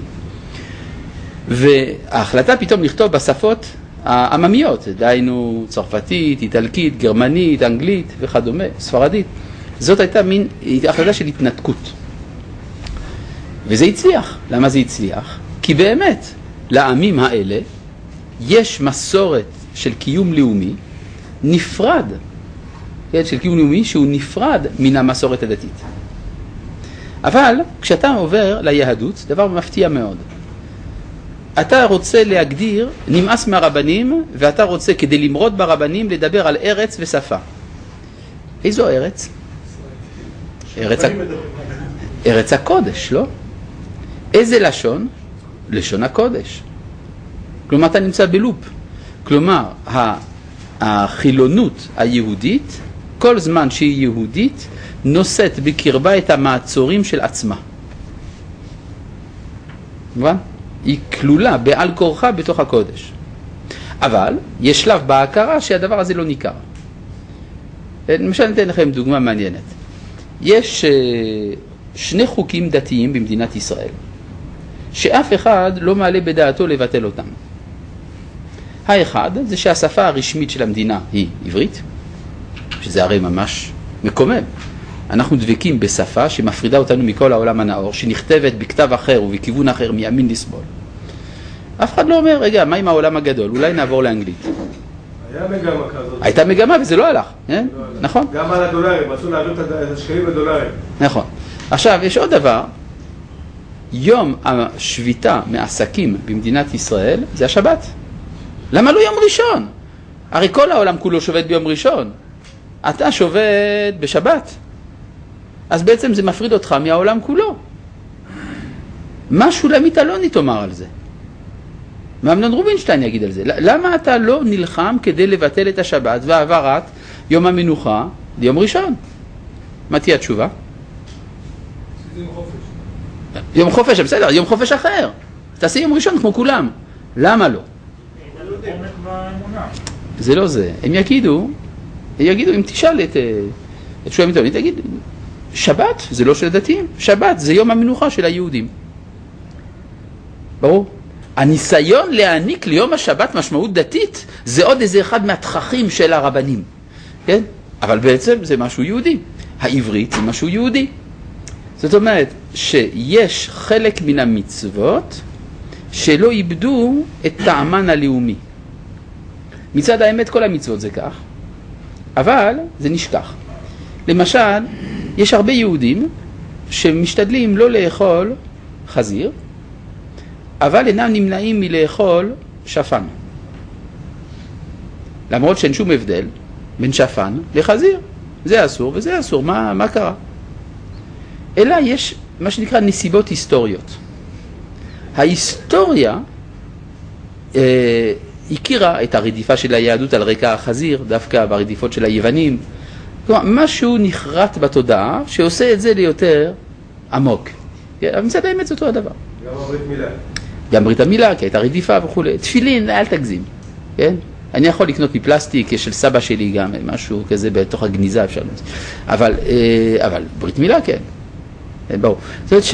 וההחלטה פתאום לכתוב בשפות העממיות, דהיינו צרפתית, איטלקית, גרמנית, אנגלית וכדומה, ספרדית, זאת הייתה מין החלטה של התנתקות. וזה הצליח. למה זה הצליח? כי באמת לעמים האלה יש מסורת של קיום לאומי נפרד, של קיום לאומי שהוא נפרד מן המסורת הדתית. אבל כשאתה עובר ליהדות, דבר מפתיע מאוד. אתה רוצה להגדיר, נמאס מהרבנים, ואתה רוצה כדי למרוד ברבנים לדבר על ארץ ושפה. איזו ארץ? ארץ הקודש, לא? איזה לשון? לשון הקודש. כלומר, אתה נמצא בלופ. כלומר, החילונות היהודית, כל זמן שהיא יהודית, נושאת בקרבה את המעצורים של עצמה. מובן? היא כלולה בעל כורחה בתוך הקודש. אבל יש שלב בהכרה שהדבר הזה לא ניכר. למשל ניתן לכם דוגמה מעניינת. יש שני חוקים דתיים במדינת ישראל, שאף אחד לא מעלה בדעתו לבטל אותם. האחד זה שהשפה הרשמית של המדינה היא עברית, שזה הרי ממש מקומם. אנחנו דבקים בשפה שמפרידה אותנו מכל העולם הנאור, שנכתבת בכתב אחר ובכיוון אחר מימין לשמאל. אף אחד לא אומר, רגע, מה עם העולם הגדול? אולי נעבור לאנגלית. היה מגמה כזאת. הייתה מגמה וזה לא הלך, נכון? גם על הדולרים, רצו להעביר את השקלים לדולרים. נכון. עכשיו, יש עוד דבר. יום השביתה מעסקים במדינת ישראל זה השבת. למה לא יום ראשון? הרי כל העולם כולו שובת ביום ראשון. אתה שובת בשבת. אז בעצם זה מפריד אותך מהעולם כולו. מה שולמית אלוני תאמר על זה? מה אמנון רובינשטיין יגיד על זה? למה אתה לא נלחם כדי לבטל את השבת והעברת יום המנוחה ליום ראשון? מה תהיה התשובה? יום חופש, בסדר, יום חופש אחר. תעשה יום ראשון כמו כולם. למה לא? זה לא זה. הם יגידו, אם תשאל את שולמית אלוני, תגיד, שבת זה לא של הדתיים, שבת זה יום המנוחה של היהודים. ברור? הניסיון להעניק ליום השבת משמעות דתית זה עוד איזה אחד מהתככים של הרבנים, כן? אבל בעצם זה משהו יהודי. העברית זה משהו יהודי. זאת אומרת שיש חלק מן המצוות שלא איבדו את טעמן הלאומי. מצד האמת כל המצוות זה כך, אבל זה נשכח. למשל, יש הרבה יהודים שמשתדלים לא לאכול חזיר, אבל אינם נמנעים מלאכול שפן. למרות שאין שום הבדל בין שפן לחזיר. זה אסור וזה אסור, מה קרה? אלא יש מה שנקרא נסיבות היסטוריות. ההיסטוריה הכירה את הרדיפה של היהדות על רקע החזיר, דווקא ברדיפות של היוונים. כלומר, משהו נחרט בתודעה שעושה את זה ליותר עמוק. אבל מצד האמת זה אותו הדבר. גם ברית מילה. גם ברית המילה, כי הייתה רדיפה וכו'. תפילין, אל תגזים. כן? אני יכול לקנות מפלסטיק, יש של סבא שלי גם, משהו כזה בתוך הגניזה אפשר למצוא. אבל ברית מילה כן. ברור. זאת אומרת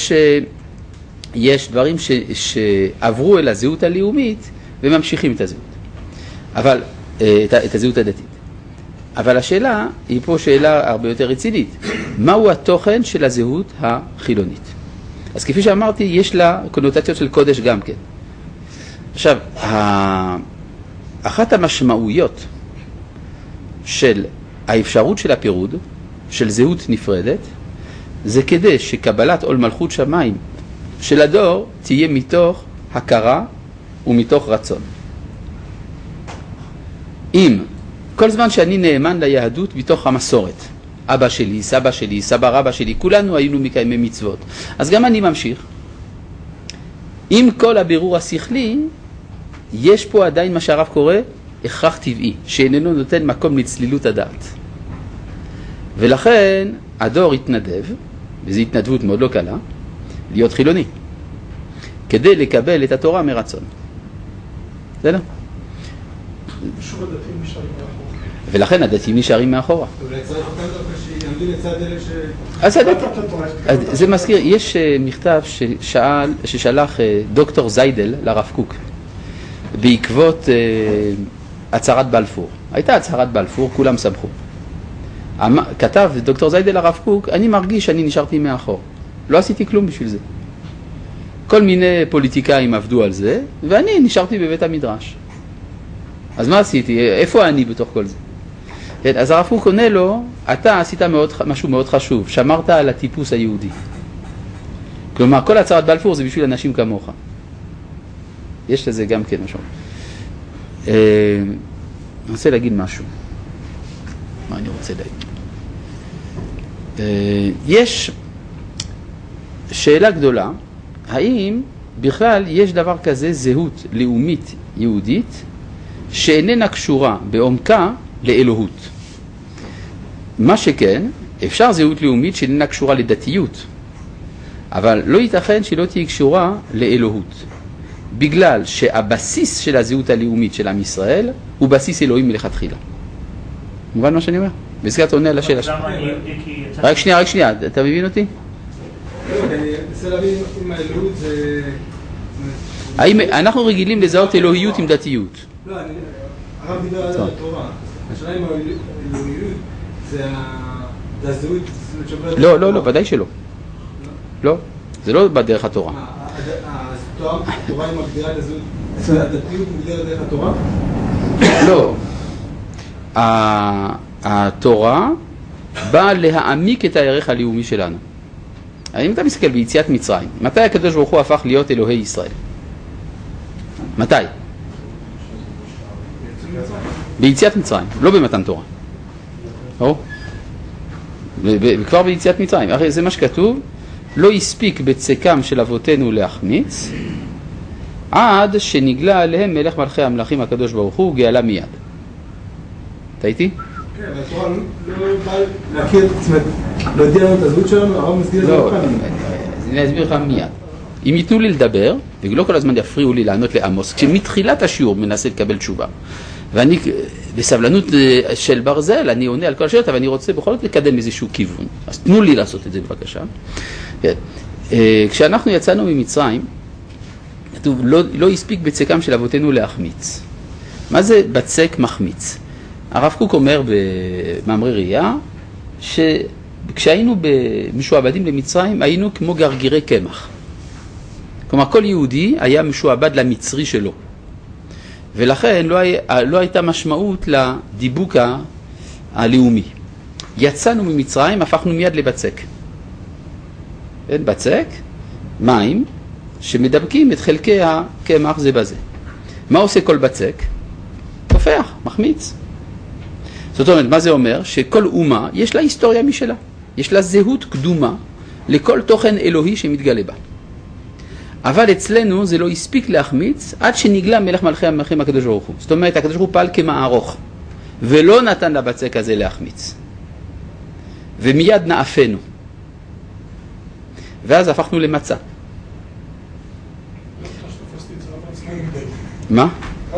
שיש דברים שעברו אל הזהות הלאומית וממשיכים את הזהות. אבל, את הזהות הדתית. אבל השאלה היא פה שאלה הרבה יותר רצינית. מהו התוכן של הזהות החילונית? אז כפי שאמרתי, יש לה קונוטציות של קודש גם כן. עכשיו, אחת המשמעויות של האפשרות של הפירוד, של זהות נפרדת, זה כדי שקבלת עול מלכות שמיים של הדור תהיה מתוך הכרה ומתוך רצון. אם כל זמן שאני נאמן ליהדות מתוך המסורת, אבא שלי, סבא שלי, סבא רבא שלי, כולנו היינו מקיימי מצוות, אז גם אני ממשיך. עם כל הבירור השכלי, יש פה עדיין מה שהרב קורא הכרח טבעי, שאיננו נותן מקום לצלילות הדעת. ולכן הדור התנדב, וזו התנדבות מאוד לא קלה, להיות חילוני, כדי לקבל את התורה מרצון. בסדר? שוב הדתיים נשארים מאחור. ולכן הדתיים נשארים מאחורה. אולי צריך אותם דווקא שיעמדו לצד אלה ש... אז זה מזכיר, יש מכתב ששלח דוקטור זיידל לרב קוק בעקבות הצהרת בלפור. הייתה הצהרת בלפור, כולם שמחו. כתב דוקטור זיידל לרב קוק, אני מרגיש שאני נשארתי מאחור. לא עשיתי כלום בשביל זה. כל מיני פוליטיקאים עבדו על זה, ואני נשארתי בבית המדרש. אז מה עשיתי? איפה אני בתוך כל זה? אז הרב קוק עונה לו, אתה עשית משהו מאוד חשוב, שמרת על הטיפוס היהודי. כלומר, כל הצהרת בלפור זה בשביל אנשים כמוך. יש לזה גם כן משהו. אני רוצה להגיד משהו. מה אני רוצה להגיד? יש שאלה גדולה, האם בכלל יש דבר כזה זהות לאומית יהודית שאיננה קשורה בעומקה לאלוהות? מה שכן, אפשר זהות לאומית שאיננה קשורה לדתיות, אבל לא ייתכן שלא תהיה קשורה לאלוהות, בגלל שהבסיס של הזהות הלאומית של עם ישראל הוא בסיס אלוהים מלכתחילה. מובן מה שאני אומר? בסגרת עונה על השאלה שלך. רק שנייה, אתה מבין אותי? אני אנסה להבין אם האלוהות זה... אנחנו רגילים לזהות אלוהיות עם דתיות. לא, הרב דיבר על התורה. השאלה אם האלוהיות זה הזהות... לא, ודאי שלא. לא, זה לא בדרך התורה. התורה היא מגדירה את הזהות, הדתיות מגדירה דרך התורה? לא. התורה באה להעמיק את הערך הלאומי שלנו. אם אתה מסתכל ביציאת מצרים, מתי הקדוש ברוך הוא הפך להיות אלוהי ישראל? מתי? ביציאת מצרים, לא במתן תורה. וכבר ביציאת מצרים, הרי זה מה שכתוב, לא הספיק בצקם של אבותינו להחמיץ, עד שנגלה עליהם מלך מלכי המלכים הקדוש ברוך הוא, גאלה מיד. אתה איתי? כן, אבל התורה לא באה להכיר את עצמת, לא יודע לנו את הזהות שלנו, הרב מסגיר את זה לא פעמים. אני אסביר לך מיד. אם ייתנו לי לדבר, ולא כל הזמן יפריעו לי לענות לעמוס, כשמתחילת השיעור מנסה לקבל תשובה, ואני בסבלנות של ברזל, אני עונה על כל השאלות, אבל אני רוצה בכל זאת לקדם איזשהו כיוון. אז תנו לי לעשות את זה בבקשה. כן. כשאנחנו יצאנו ממצרים, כתוב, לא הספיק בצקם של אבותינו להחמיץ. מה זה בצק מחמיץ? הרב קוק אומר במאמרי ראייה, שכשהיינו משועבדים למצרים, היינו כמו גרגירי קמח. כלומר, כל יהודי היה משועבד למצרי שלו. ולכן לא הייתה משמעות לדיבוק הלאומי. יצאנו ממצרים, הפכנו מיד לבצק. בצק, מים, שמדבקים את חלקי הקמח זה בזה. מה עושה כל בצק? תופח, מחמיץ. זאת אומרת, מה זה אומר? שכל אומה יש לה היסטוריה משלה. יש לה זהות קדומה לכל תוכן אלוהי שמתגלה בה. אבל אצלנו זה לא הספיק להחמיץ עד שנגלה מלך מלכי המלכים הקדוש ברוך הוא. זאת אומרת, הקדוש ברוך הוא פעל כמערוך, ולא נתן לבצק הזה להחמיץ. ומיד נאפנו. ואז הפכנו למצה. מה?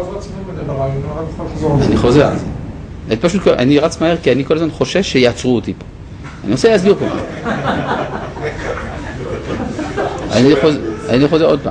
אני חוזר על זה. אני רץ מהר כי אני כל הזמן חושש שיעצרו אותי פה. אני רוצה להסביר פה. אני חוזר עוד פעם.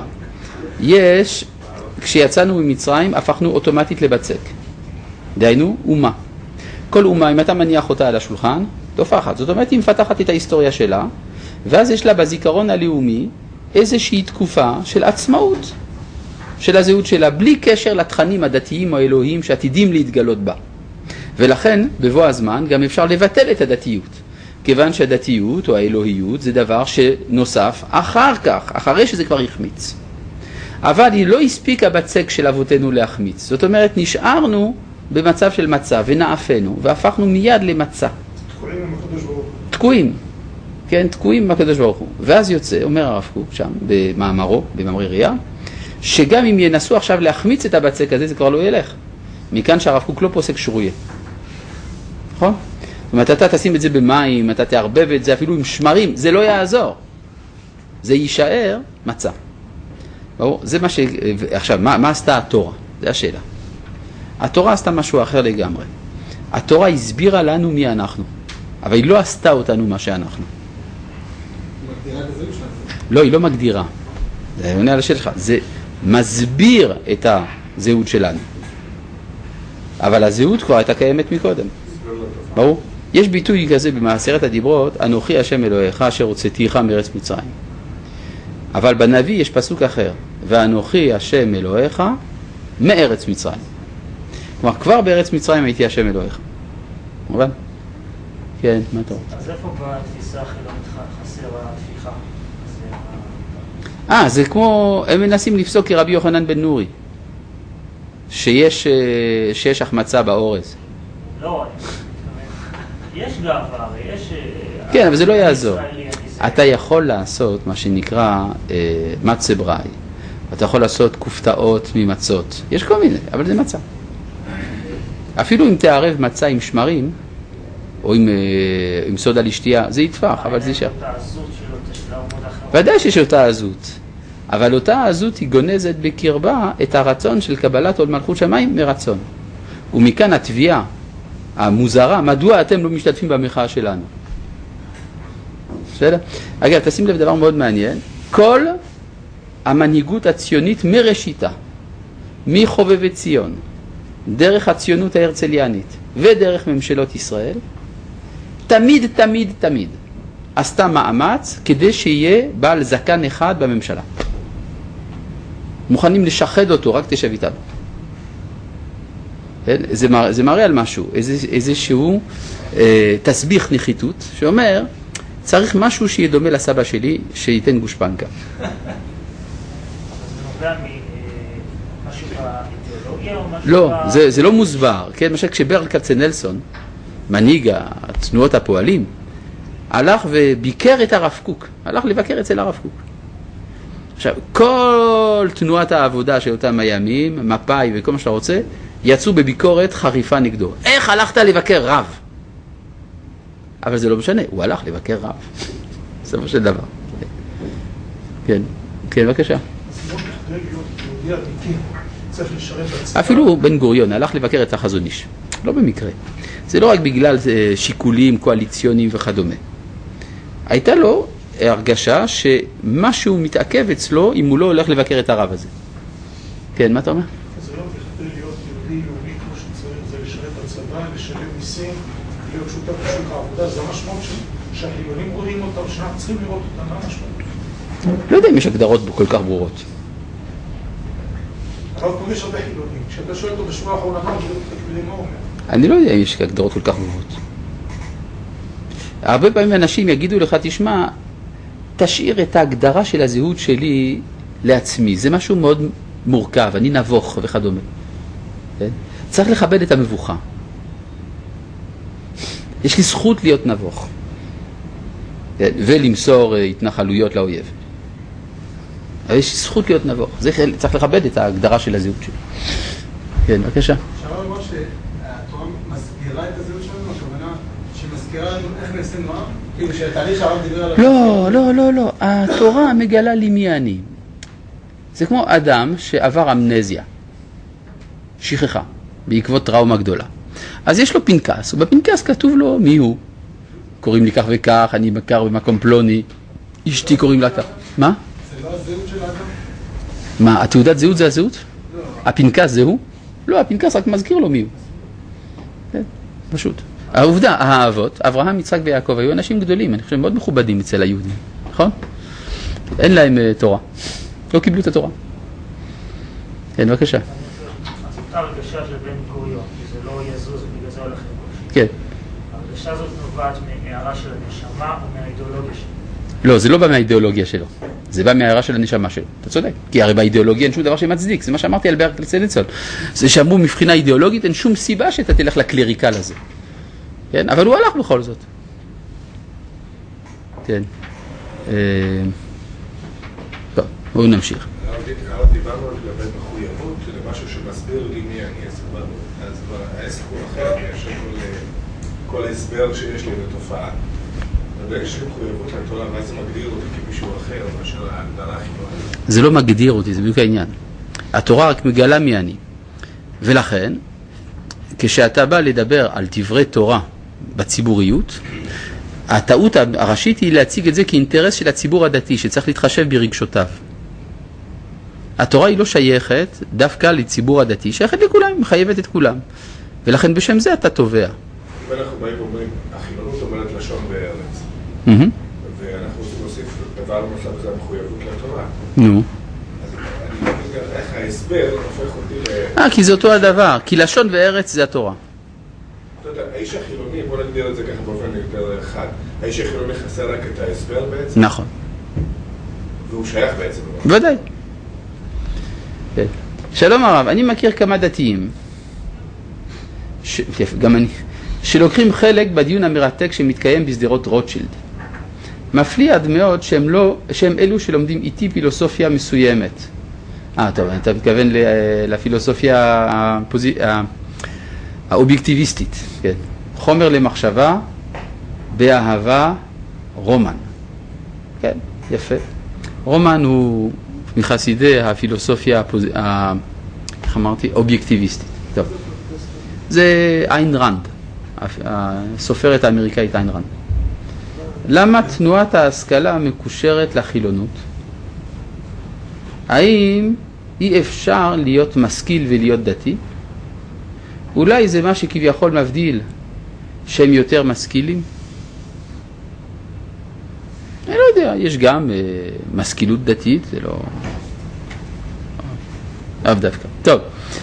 כשיצאנו ממצרים, הפכנו אוטומטית לבצק. דהיינו, אומה. כל אומה, אם אתה מניח אותה על השולחן, תופחת. זאת אומרת, היא מפתחת את ההיסטוריה שלה, ואז יש לה בזיכרון הלאומי איזושהי תקופה של עצמאות של הזהות שלה, בלי קשר לתכנים הדתיים או האלוהיים שעתידים להתגלות בה. ולכן, בבוא הזמן, גם אפשר לבטל את הדתיות. כיוון שהדתיות או האלוהיות זה דבר שנוסף אחר כך, אחרי שזה כבר החמיץ. אבל היא לא הספיקה בצק של אבותינו להחמיץ. זאת אומרת, נשארנו במצב של מצה ונאפנו, והפכנו מיד למצה. תקועים עם הקדוש ברוך הוא. תקועים. כן, תקועים עם הקדוש ברוך הוא. ואז יוצא, אומר הרב קוק שם, במאמרו, במאמרי ראייה, שגם אם ינסו עכשיו להחמיץ את הבצק הזה, זה כבר לא ילך. מכאן שהרב קוק לא פוסק שרויה. נכון? זאת אומרת, אתה תשים את זה במים, אתה תערבב את זה אפילו עם שמרים, זה לא יעזור. זה יישאר מצה. ברור? זה מה עכשיו, מה עשתה התורה? זה השאלה. התורה עשתה משהו אחר לגמרי. התורה הסבירה לנו מי אנחנו, אבל היא לא עשתה אותנו מה שאנחנו. היא מגדירה את הזהות שלנו. לא, היא לא מגדירה. זה עונה על השאלה שלך. זה מסביר את הזהות שלנו. אבל הזהות כבר הייתה קיימת מקודם. ברור? יש ביטוי כזה במעשרת הדיברות, אנוכי השם אלוהיך אשר הוצאתיך מארץ מצרים. אבל בנביא יש פסוק אחר, ואנוכי השם אלוהיך מארץ מצרים. כלומר, כבר בארץ מצרים הייתי השם אלוהיך. מובן? כן, מה אתה רוצה? אז איפה בתפיסה החילונית חסר ההפיכה? זה כמו, הם מנסים לפסוק כרבי יוחנן בן נורי, שיש החמצה באורז. לא, יש גאווה, יש... כן, אבל זה לא יעזור. אתה יכול לעשות מה שנקרא מצה בראי. אתה יכול לעשות כופתאות ממצות. יש כל מיני, אבל זה מצה. אפילו אם תערב מצה עם שמרים, או עם סודה לשתייה, זה יטפח, אבל זה יישאר. ודאי שיש אותה עזות. אבל אותה עזות היא גונזת בקרבה את הרצון של קבלת עול מלכות שמיים מרצון. ומכאן התביעה המוזרה, מדוע אתם לא משתתפים במחאה שלנו? בסדר? אגב, תשים לב דבר מאוד מעניין. כל המנהיגות הציונית מראשיתה, מחובבי ציון, דרך הציונות ההרצליאנית ודרך ממשלות ישראל, תמיד עשתה מאמץ כדי שיהיה בעל זקן אחד בממשלה. מוכנים לשחד אותו, רק תשב איתנו. זה מראה על משהו, איזשהו תסביך נחיתות, שאומר, צריך משהו שיהיה דומה לסבא שלי, שייתן גושפנקה. זה נובע ממשהו באידיאולוגיה או משהו... לא, זה לא מוסבר. כן, למשל, כשברל כצנלסון, מנהיג התנועות הפועלים, הלך וביקר את הרב קוק. הלך לבקר אצל הרב קוק. עכשיו, כל תנועת העבודה של אותם הימים, מפאי וכל מה שאתה רוצה, יצאו בביקורת חריפה נגדו. איך הלכת לבקר רב? אבל זה לא משנה, הוא הלך לבקר רב. בסופו של דבר. כן, בבקשה. אז לא בכדי להיות יהודי אמיתי, צריך לשרת בצבא. אפילו בן גוריון הלך לבקר את החזון איש. לא במקרה. זה לא רק בגלל שיקולים קואליציוניים וכדומה. הייתה לו הרגשה שמשהו מתעכב אצלו אם הוא לא הולך לבקר את הרב הזה. כן, מה אתה אומר? זה לא בכדי להיות יהודי לאומי כמו שצריך, זה לשרת בצבא, לשלם מיסים, להיות שותף בשוק העבודה, זה המשמעות שהחילונים רואים אותם, שאנחנו צריכים לראות אותם, מה המשמעות? לא יודע אם יש הגדרות כל כך ברורות. אבל פה יש הרבה חילונים, כשאתה שואל אותו בשבוע האחרונה, מה הוא אומר? אני לא יודע אם יש הגדרות כל כך ברורות. הרבה פעמים אנשים יגידו לך, תשמע, תשאיר את ההגדרה של הזהות שלי לעצמי. זה משהו מאוד מורכב, אני נבוך וכדומה. כן? צריך לכבד את המבוכה. יש לי זכות להיות נבוך. כן? ולמסור התנחלויות לאויב. אבל יש לי זכות להיות נבוך. צריך לכבד את ההגדרה של הזהות שלי. כן, בבקשה. אפשר לומר שהתורה מסבירה את הזהות שלנו, הכוונה שמזכירה לנו איך נעשה נוער? כאילו שהתהליך הרב דיבר עליו... לא. התורה מגלה לי מי אני. זה כמו אדם שעבר אמנזיה, שכחה, בעקבות טראומה גדולה. אז יש לו פנקס, ובפנקס כתוב לו מי הוא. קוראים לי כך וכך, אני מכר במקום פלוני, אשתי קוראים לה כך. מה? זה לא הזהות של האדם? מה, התעודת זהות זה הזהות? לא. הפנקס זה הוא? לא, הפנקס רק מזכיר לו מי הוא. כן, פשוט. העובדה, האבות, אברהם, יצחק ויעקב, היו אנשים גדולים, אני חושב מאוד מכובדים אצל היהודים, נכון? אין להם תורה. לא קיבלו את התורה. כן, בבקשה. אז אותה הרגשה של בן גוריון, כי זה לא יזוז ובגלל זה הולך לגוש. כן. הרגשה הזאת נובעת מהערה של הנשמה או מהאידיאולוגיה שלו? לא, זה לא בא מהאידיאולוגיה שלו. זה בא מהערה של הנשמה שלו. אתה צודק. כי הרי באידיאולוגיה אין שום דבר שמצדיק. זה מה שאמרתי על ברל כצנלסון. זה שאמרו מבחינה אידיאולוגית אין שום סיבה שאתה תלך לקלריקל הזה. כן? אבל הוא הלך בכל זאת. כן. טוב, בואו נמשיך. דיברנו לגבי מחויבות, שזה משהו שמסביר לי מי אני, אז העסק הוא אחר, אני חושב כל ההסבר שיש לי לתופעה. ברגע שיש מחויבות לתורה, מה זה מגדיר אותי כמישהו אחר, מאשר ההגדרה החילונית? זה לא מגדיר אותי, זה בדיוק העניין. התורה רק מגלה מי אני. ולכן, כשאתה בא לדבר על דברי תורה בציבוריות, הטעות הראשית היא להציג את זה כאינטרס של הציבור הדתי, שצריך להתחשב ברגשותיו. התורה היא לא שייכת דווקא לציבור הדתי, שייכת לכולם, מחייבת את כולם. ולכן בשם זה אתה תובע. אם אנחנו באים ואומרים, החילונות אומרת לשון וארץ, ואנחנו רוצים להוסיף דבר נוסף, זה המחויבות לתורה. נו. אז אני לא מבין איך ההסבר הופך אותי כי זה אותו הדבר, כי לשון וארץ זה התורה. אתה יודע, האיש החילוני, בוא נגדיר את זה ככה באופן יותר אחד, האיש החילוני חסר רק את ההסבר בעצם? נכון. והוא שייך בעצם. ודאי. שלום הרב, אני מכיר כמה דתיים, גם אני, שלוקחים חלק בדיון המרתק שמתקיים בסדרות רוטשילד. מפליא עד מאוד שהם אלו שלומדים איתי פילוסופיה מסוימת. טוב, אתה מתכוון לפילוסופיה האובייקטיביסטית, כן. חומר למחשבה, באהבה, רומן. כן, יפה. רומן הוא מחסידי הפילוסופיה, איך אמרתי? אובייקטיביסטית. טוב. זה איין רנד, הסופרת האמריקאית איין רנד. למה תנועת ההשכלה מקושרת לחילונות? האם אי אפשר להיות משכיל ולהיות דתי? אולי זה מה שכביכול מבדיל שהם יותר משכילים? אני לא יודע, יש גם משכילות דתית, זה לא... אף דווקא. טוב,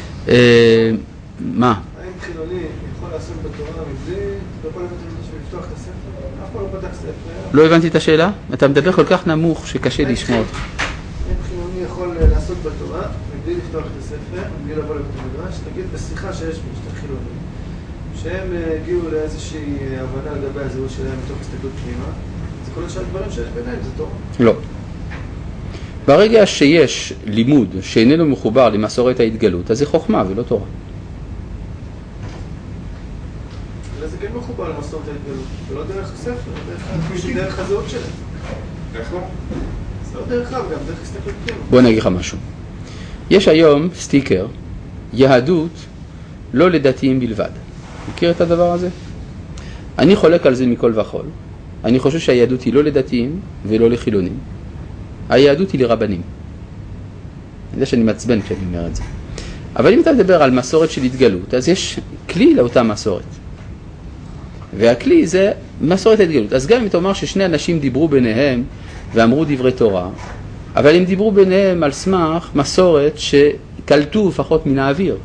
מה? האם חילוני יכול לעשות בתורה מבלי, בכל הבית בשביל לפתוח את הספר? אף פעם לא פתח ספר. לא הבנתי את השאלה? אתה מדבר כל כך נמוך שקשה לשמוע אותך. האם חילוני יכול לעשות בתורה מבלי לפתוח את הספר, מבלי לבוא לבית המדרש? נגיד בשיחה שיש בשתי חילונים, שהם הגיעו לאיזושהי הבנה לגבי הזהות שלהם מתוך הסתכלות פנימה, זה כל השאר דברים שיש ביניהם, זה תורה. לא. ברגע שיש לימוד שאיננו מחובר למסורת ההתגלות, אז זה חוכמה ולא תורה. אבל זה כן מחובר למסורת ההתגלות, ולא דרך הספר, דרך הזהות שלהם. איך לא? זה לא דרך אב, גם דרך הסתכלות פנימה. בוא נגיד לך משהו. יש היום סטיקר, יהדות לא לדתיים בלבד. מכיר את הדבר הזה? אני חולק על זה מכל וכל. אני חושב שהיהדות היא לא לדתיים ולא לחילונים. היהדות היא לרבנים. אני יודע שאני מעצבן כשאני אומר את זה. אבל אם אתה מדבר על מסורת של התגלות, אז יש כלי לאותה מסורת. והכלי זה מסורת ההתגלות. אז גם אם אתה אומר ששני אנשים דיברו ביניהם ואמרו דברי תורה, אבל הם דיברו ביניהם על סמך מסורת שקלטו לפחות מן האוויר.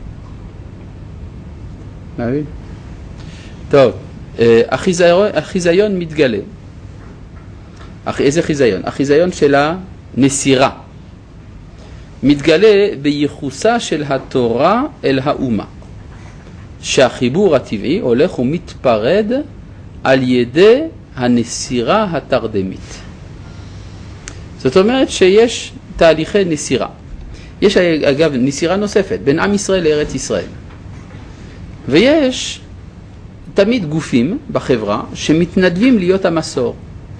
מבין? טוב, החיזיון מתגלה. איזה חיזיון? החיזיון של הנסירה. מתגלה בייחוסה של התורה אל האומה. שהחיבור הטבעי הולך ומתפרד על ידי הנסירה התרדמית. זאת אומרת שיש תהליכי נסירה. יש אגב נסירה נוספת בין עם ישראל לארץ ישראל. ויש תמיד גופים בחברה שמתנדבים להיות המסור.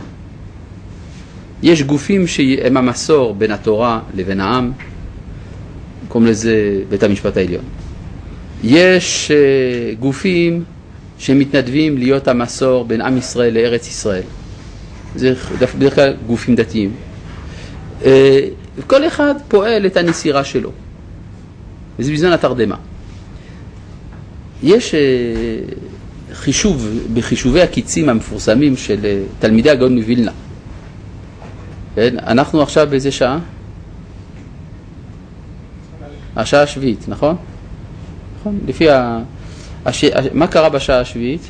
יש גופים שהם המסור בין התורה לבין העם, קוראים לזה בית המשפט העליון. יש גופים שמתנדבים להיות המסור בין עם ישראל לארץ ישראל. זה בדרך כלל גופים דתיים. כל אחד פועל את הנסירה שלו. וזה בזמן התרדמה. יש חישוב בחישובי הקיצים המפורסמים של תלמידי הגאון מווילנה. כן? אנחנו עכשיו באיזה שעה? השעה השביעית, נכון? נכון? לפי מה קרה בשעה השביעית?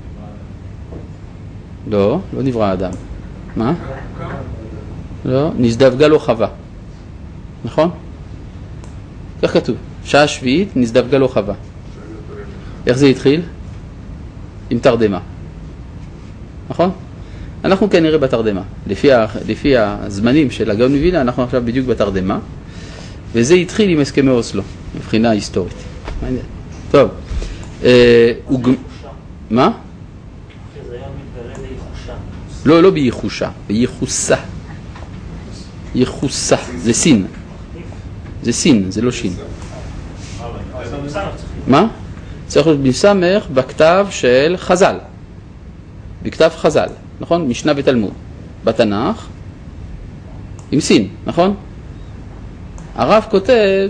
לא, לא נברא האדם. מה? לא, נזדווגה לו חווה. נכון? כך כתוב. שעה שביעית נזדווגה לו חווה. איך זה התחיל? עם תרדמה. נכון? אנחנו כנראה בתרדמה. לפי הזמנים של הגאון מווילנה, אנחנו עכשיו בדיוק בתרדמה. וזה התחיל עם הסכמי אוסלו, מבחינה היסטורית. טוב. מה? זה היה מתגלה ביחושה. לא, לא בייחושה, בייחוסה. ייחוסה, זה סין. זה סין, זה לא שין. מה? צריך להיות בסמך בכתב של חז"ל. בכתב חז"ל, נכון? משנה ותלמוד. בתנ"ך, עם סין, נכון? הרב כותב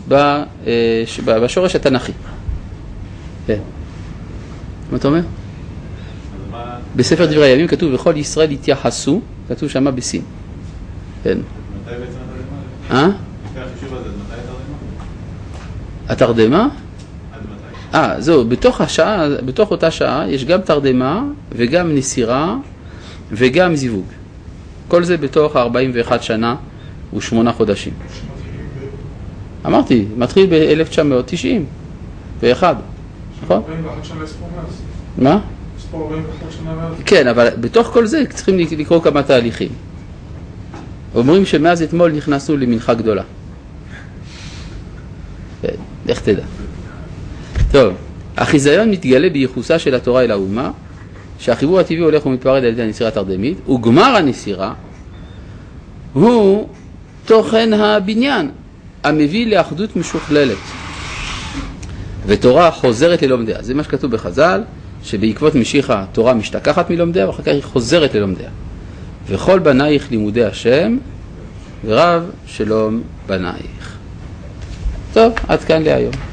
בשורש התנ"כי. כן. מה אתה אומר? בספר דברי הימים כתוב וכל ישראל התייחסו, כתוב שמה בסין. כן. מתי בעצם התרדמה? לפי החישוב הזה, מתי התרדמה? התרדמה? עד מתי? זהו, בתוך אותה שעה יש גם תרדמה וגם נסירה וגם זיווג. כל זה בתוך 41 שנה ו8 חודשים. אמרתי, מתחיל ב-1990 ו1, נכון? 41 שנה לספור מאז. מה? לספור 41 שנה מאז. כן, אבל בתוך כל זה צריכים לקרוא כמה תהליכים. אומרים שמאז אתמול נכנסנו למנחה גדולה. כן, איך תדע. טוב, החיזיון מתגלה בייחוסה של התורה אל האומה, שהחיבור הטבעי הולך ומתפרד על ידי הנסירה התרדמית, וגמר הנסירה הוא תוכן הבניין, המביא לאחדות משוכללת. ותורה חוזרת ללומדיה. זה מה שכתוב בחז"ל, שבעקבות משיחה תורה משתכחת מלומדיה, ואחר כך היא חוזרת ללומדיה. וכל בנייך לימודי השם, ורב שלום בנייך. טוב, עד כאן להיום.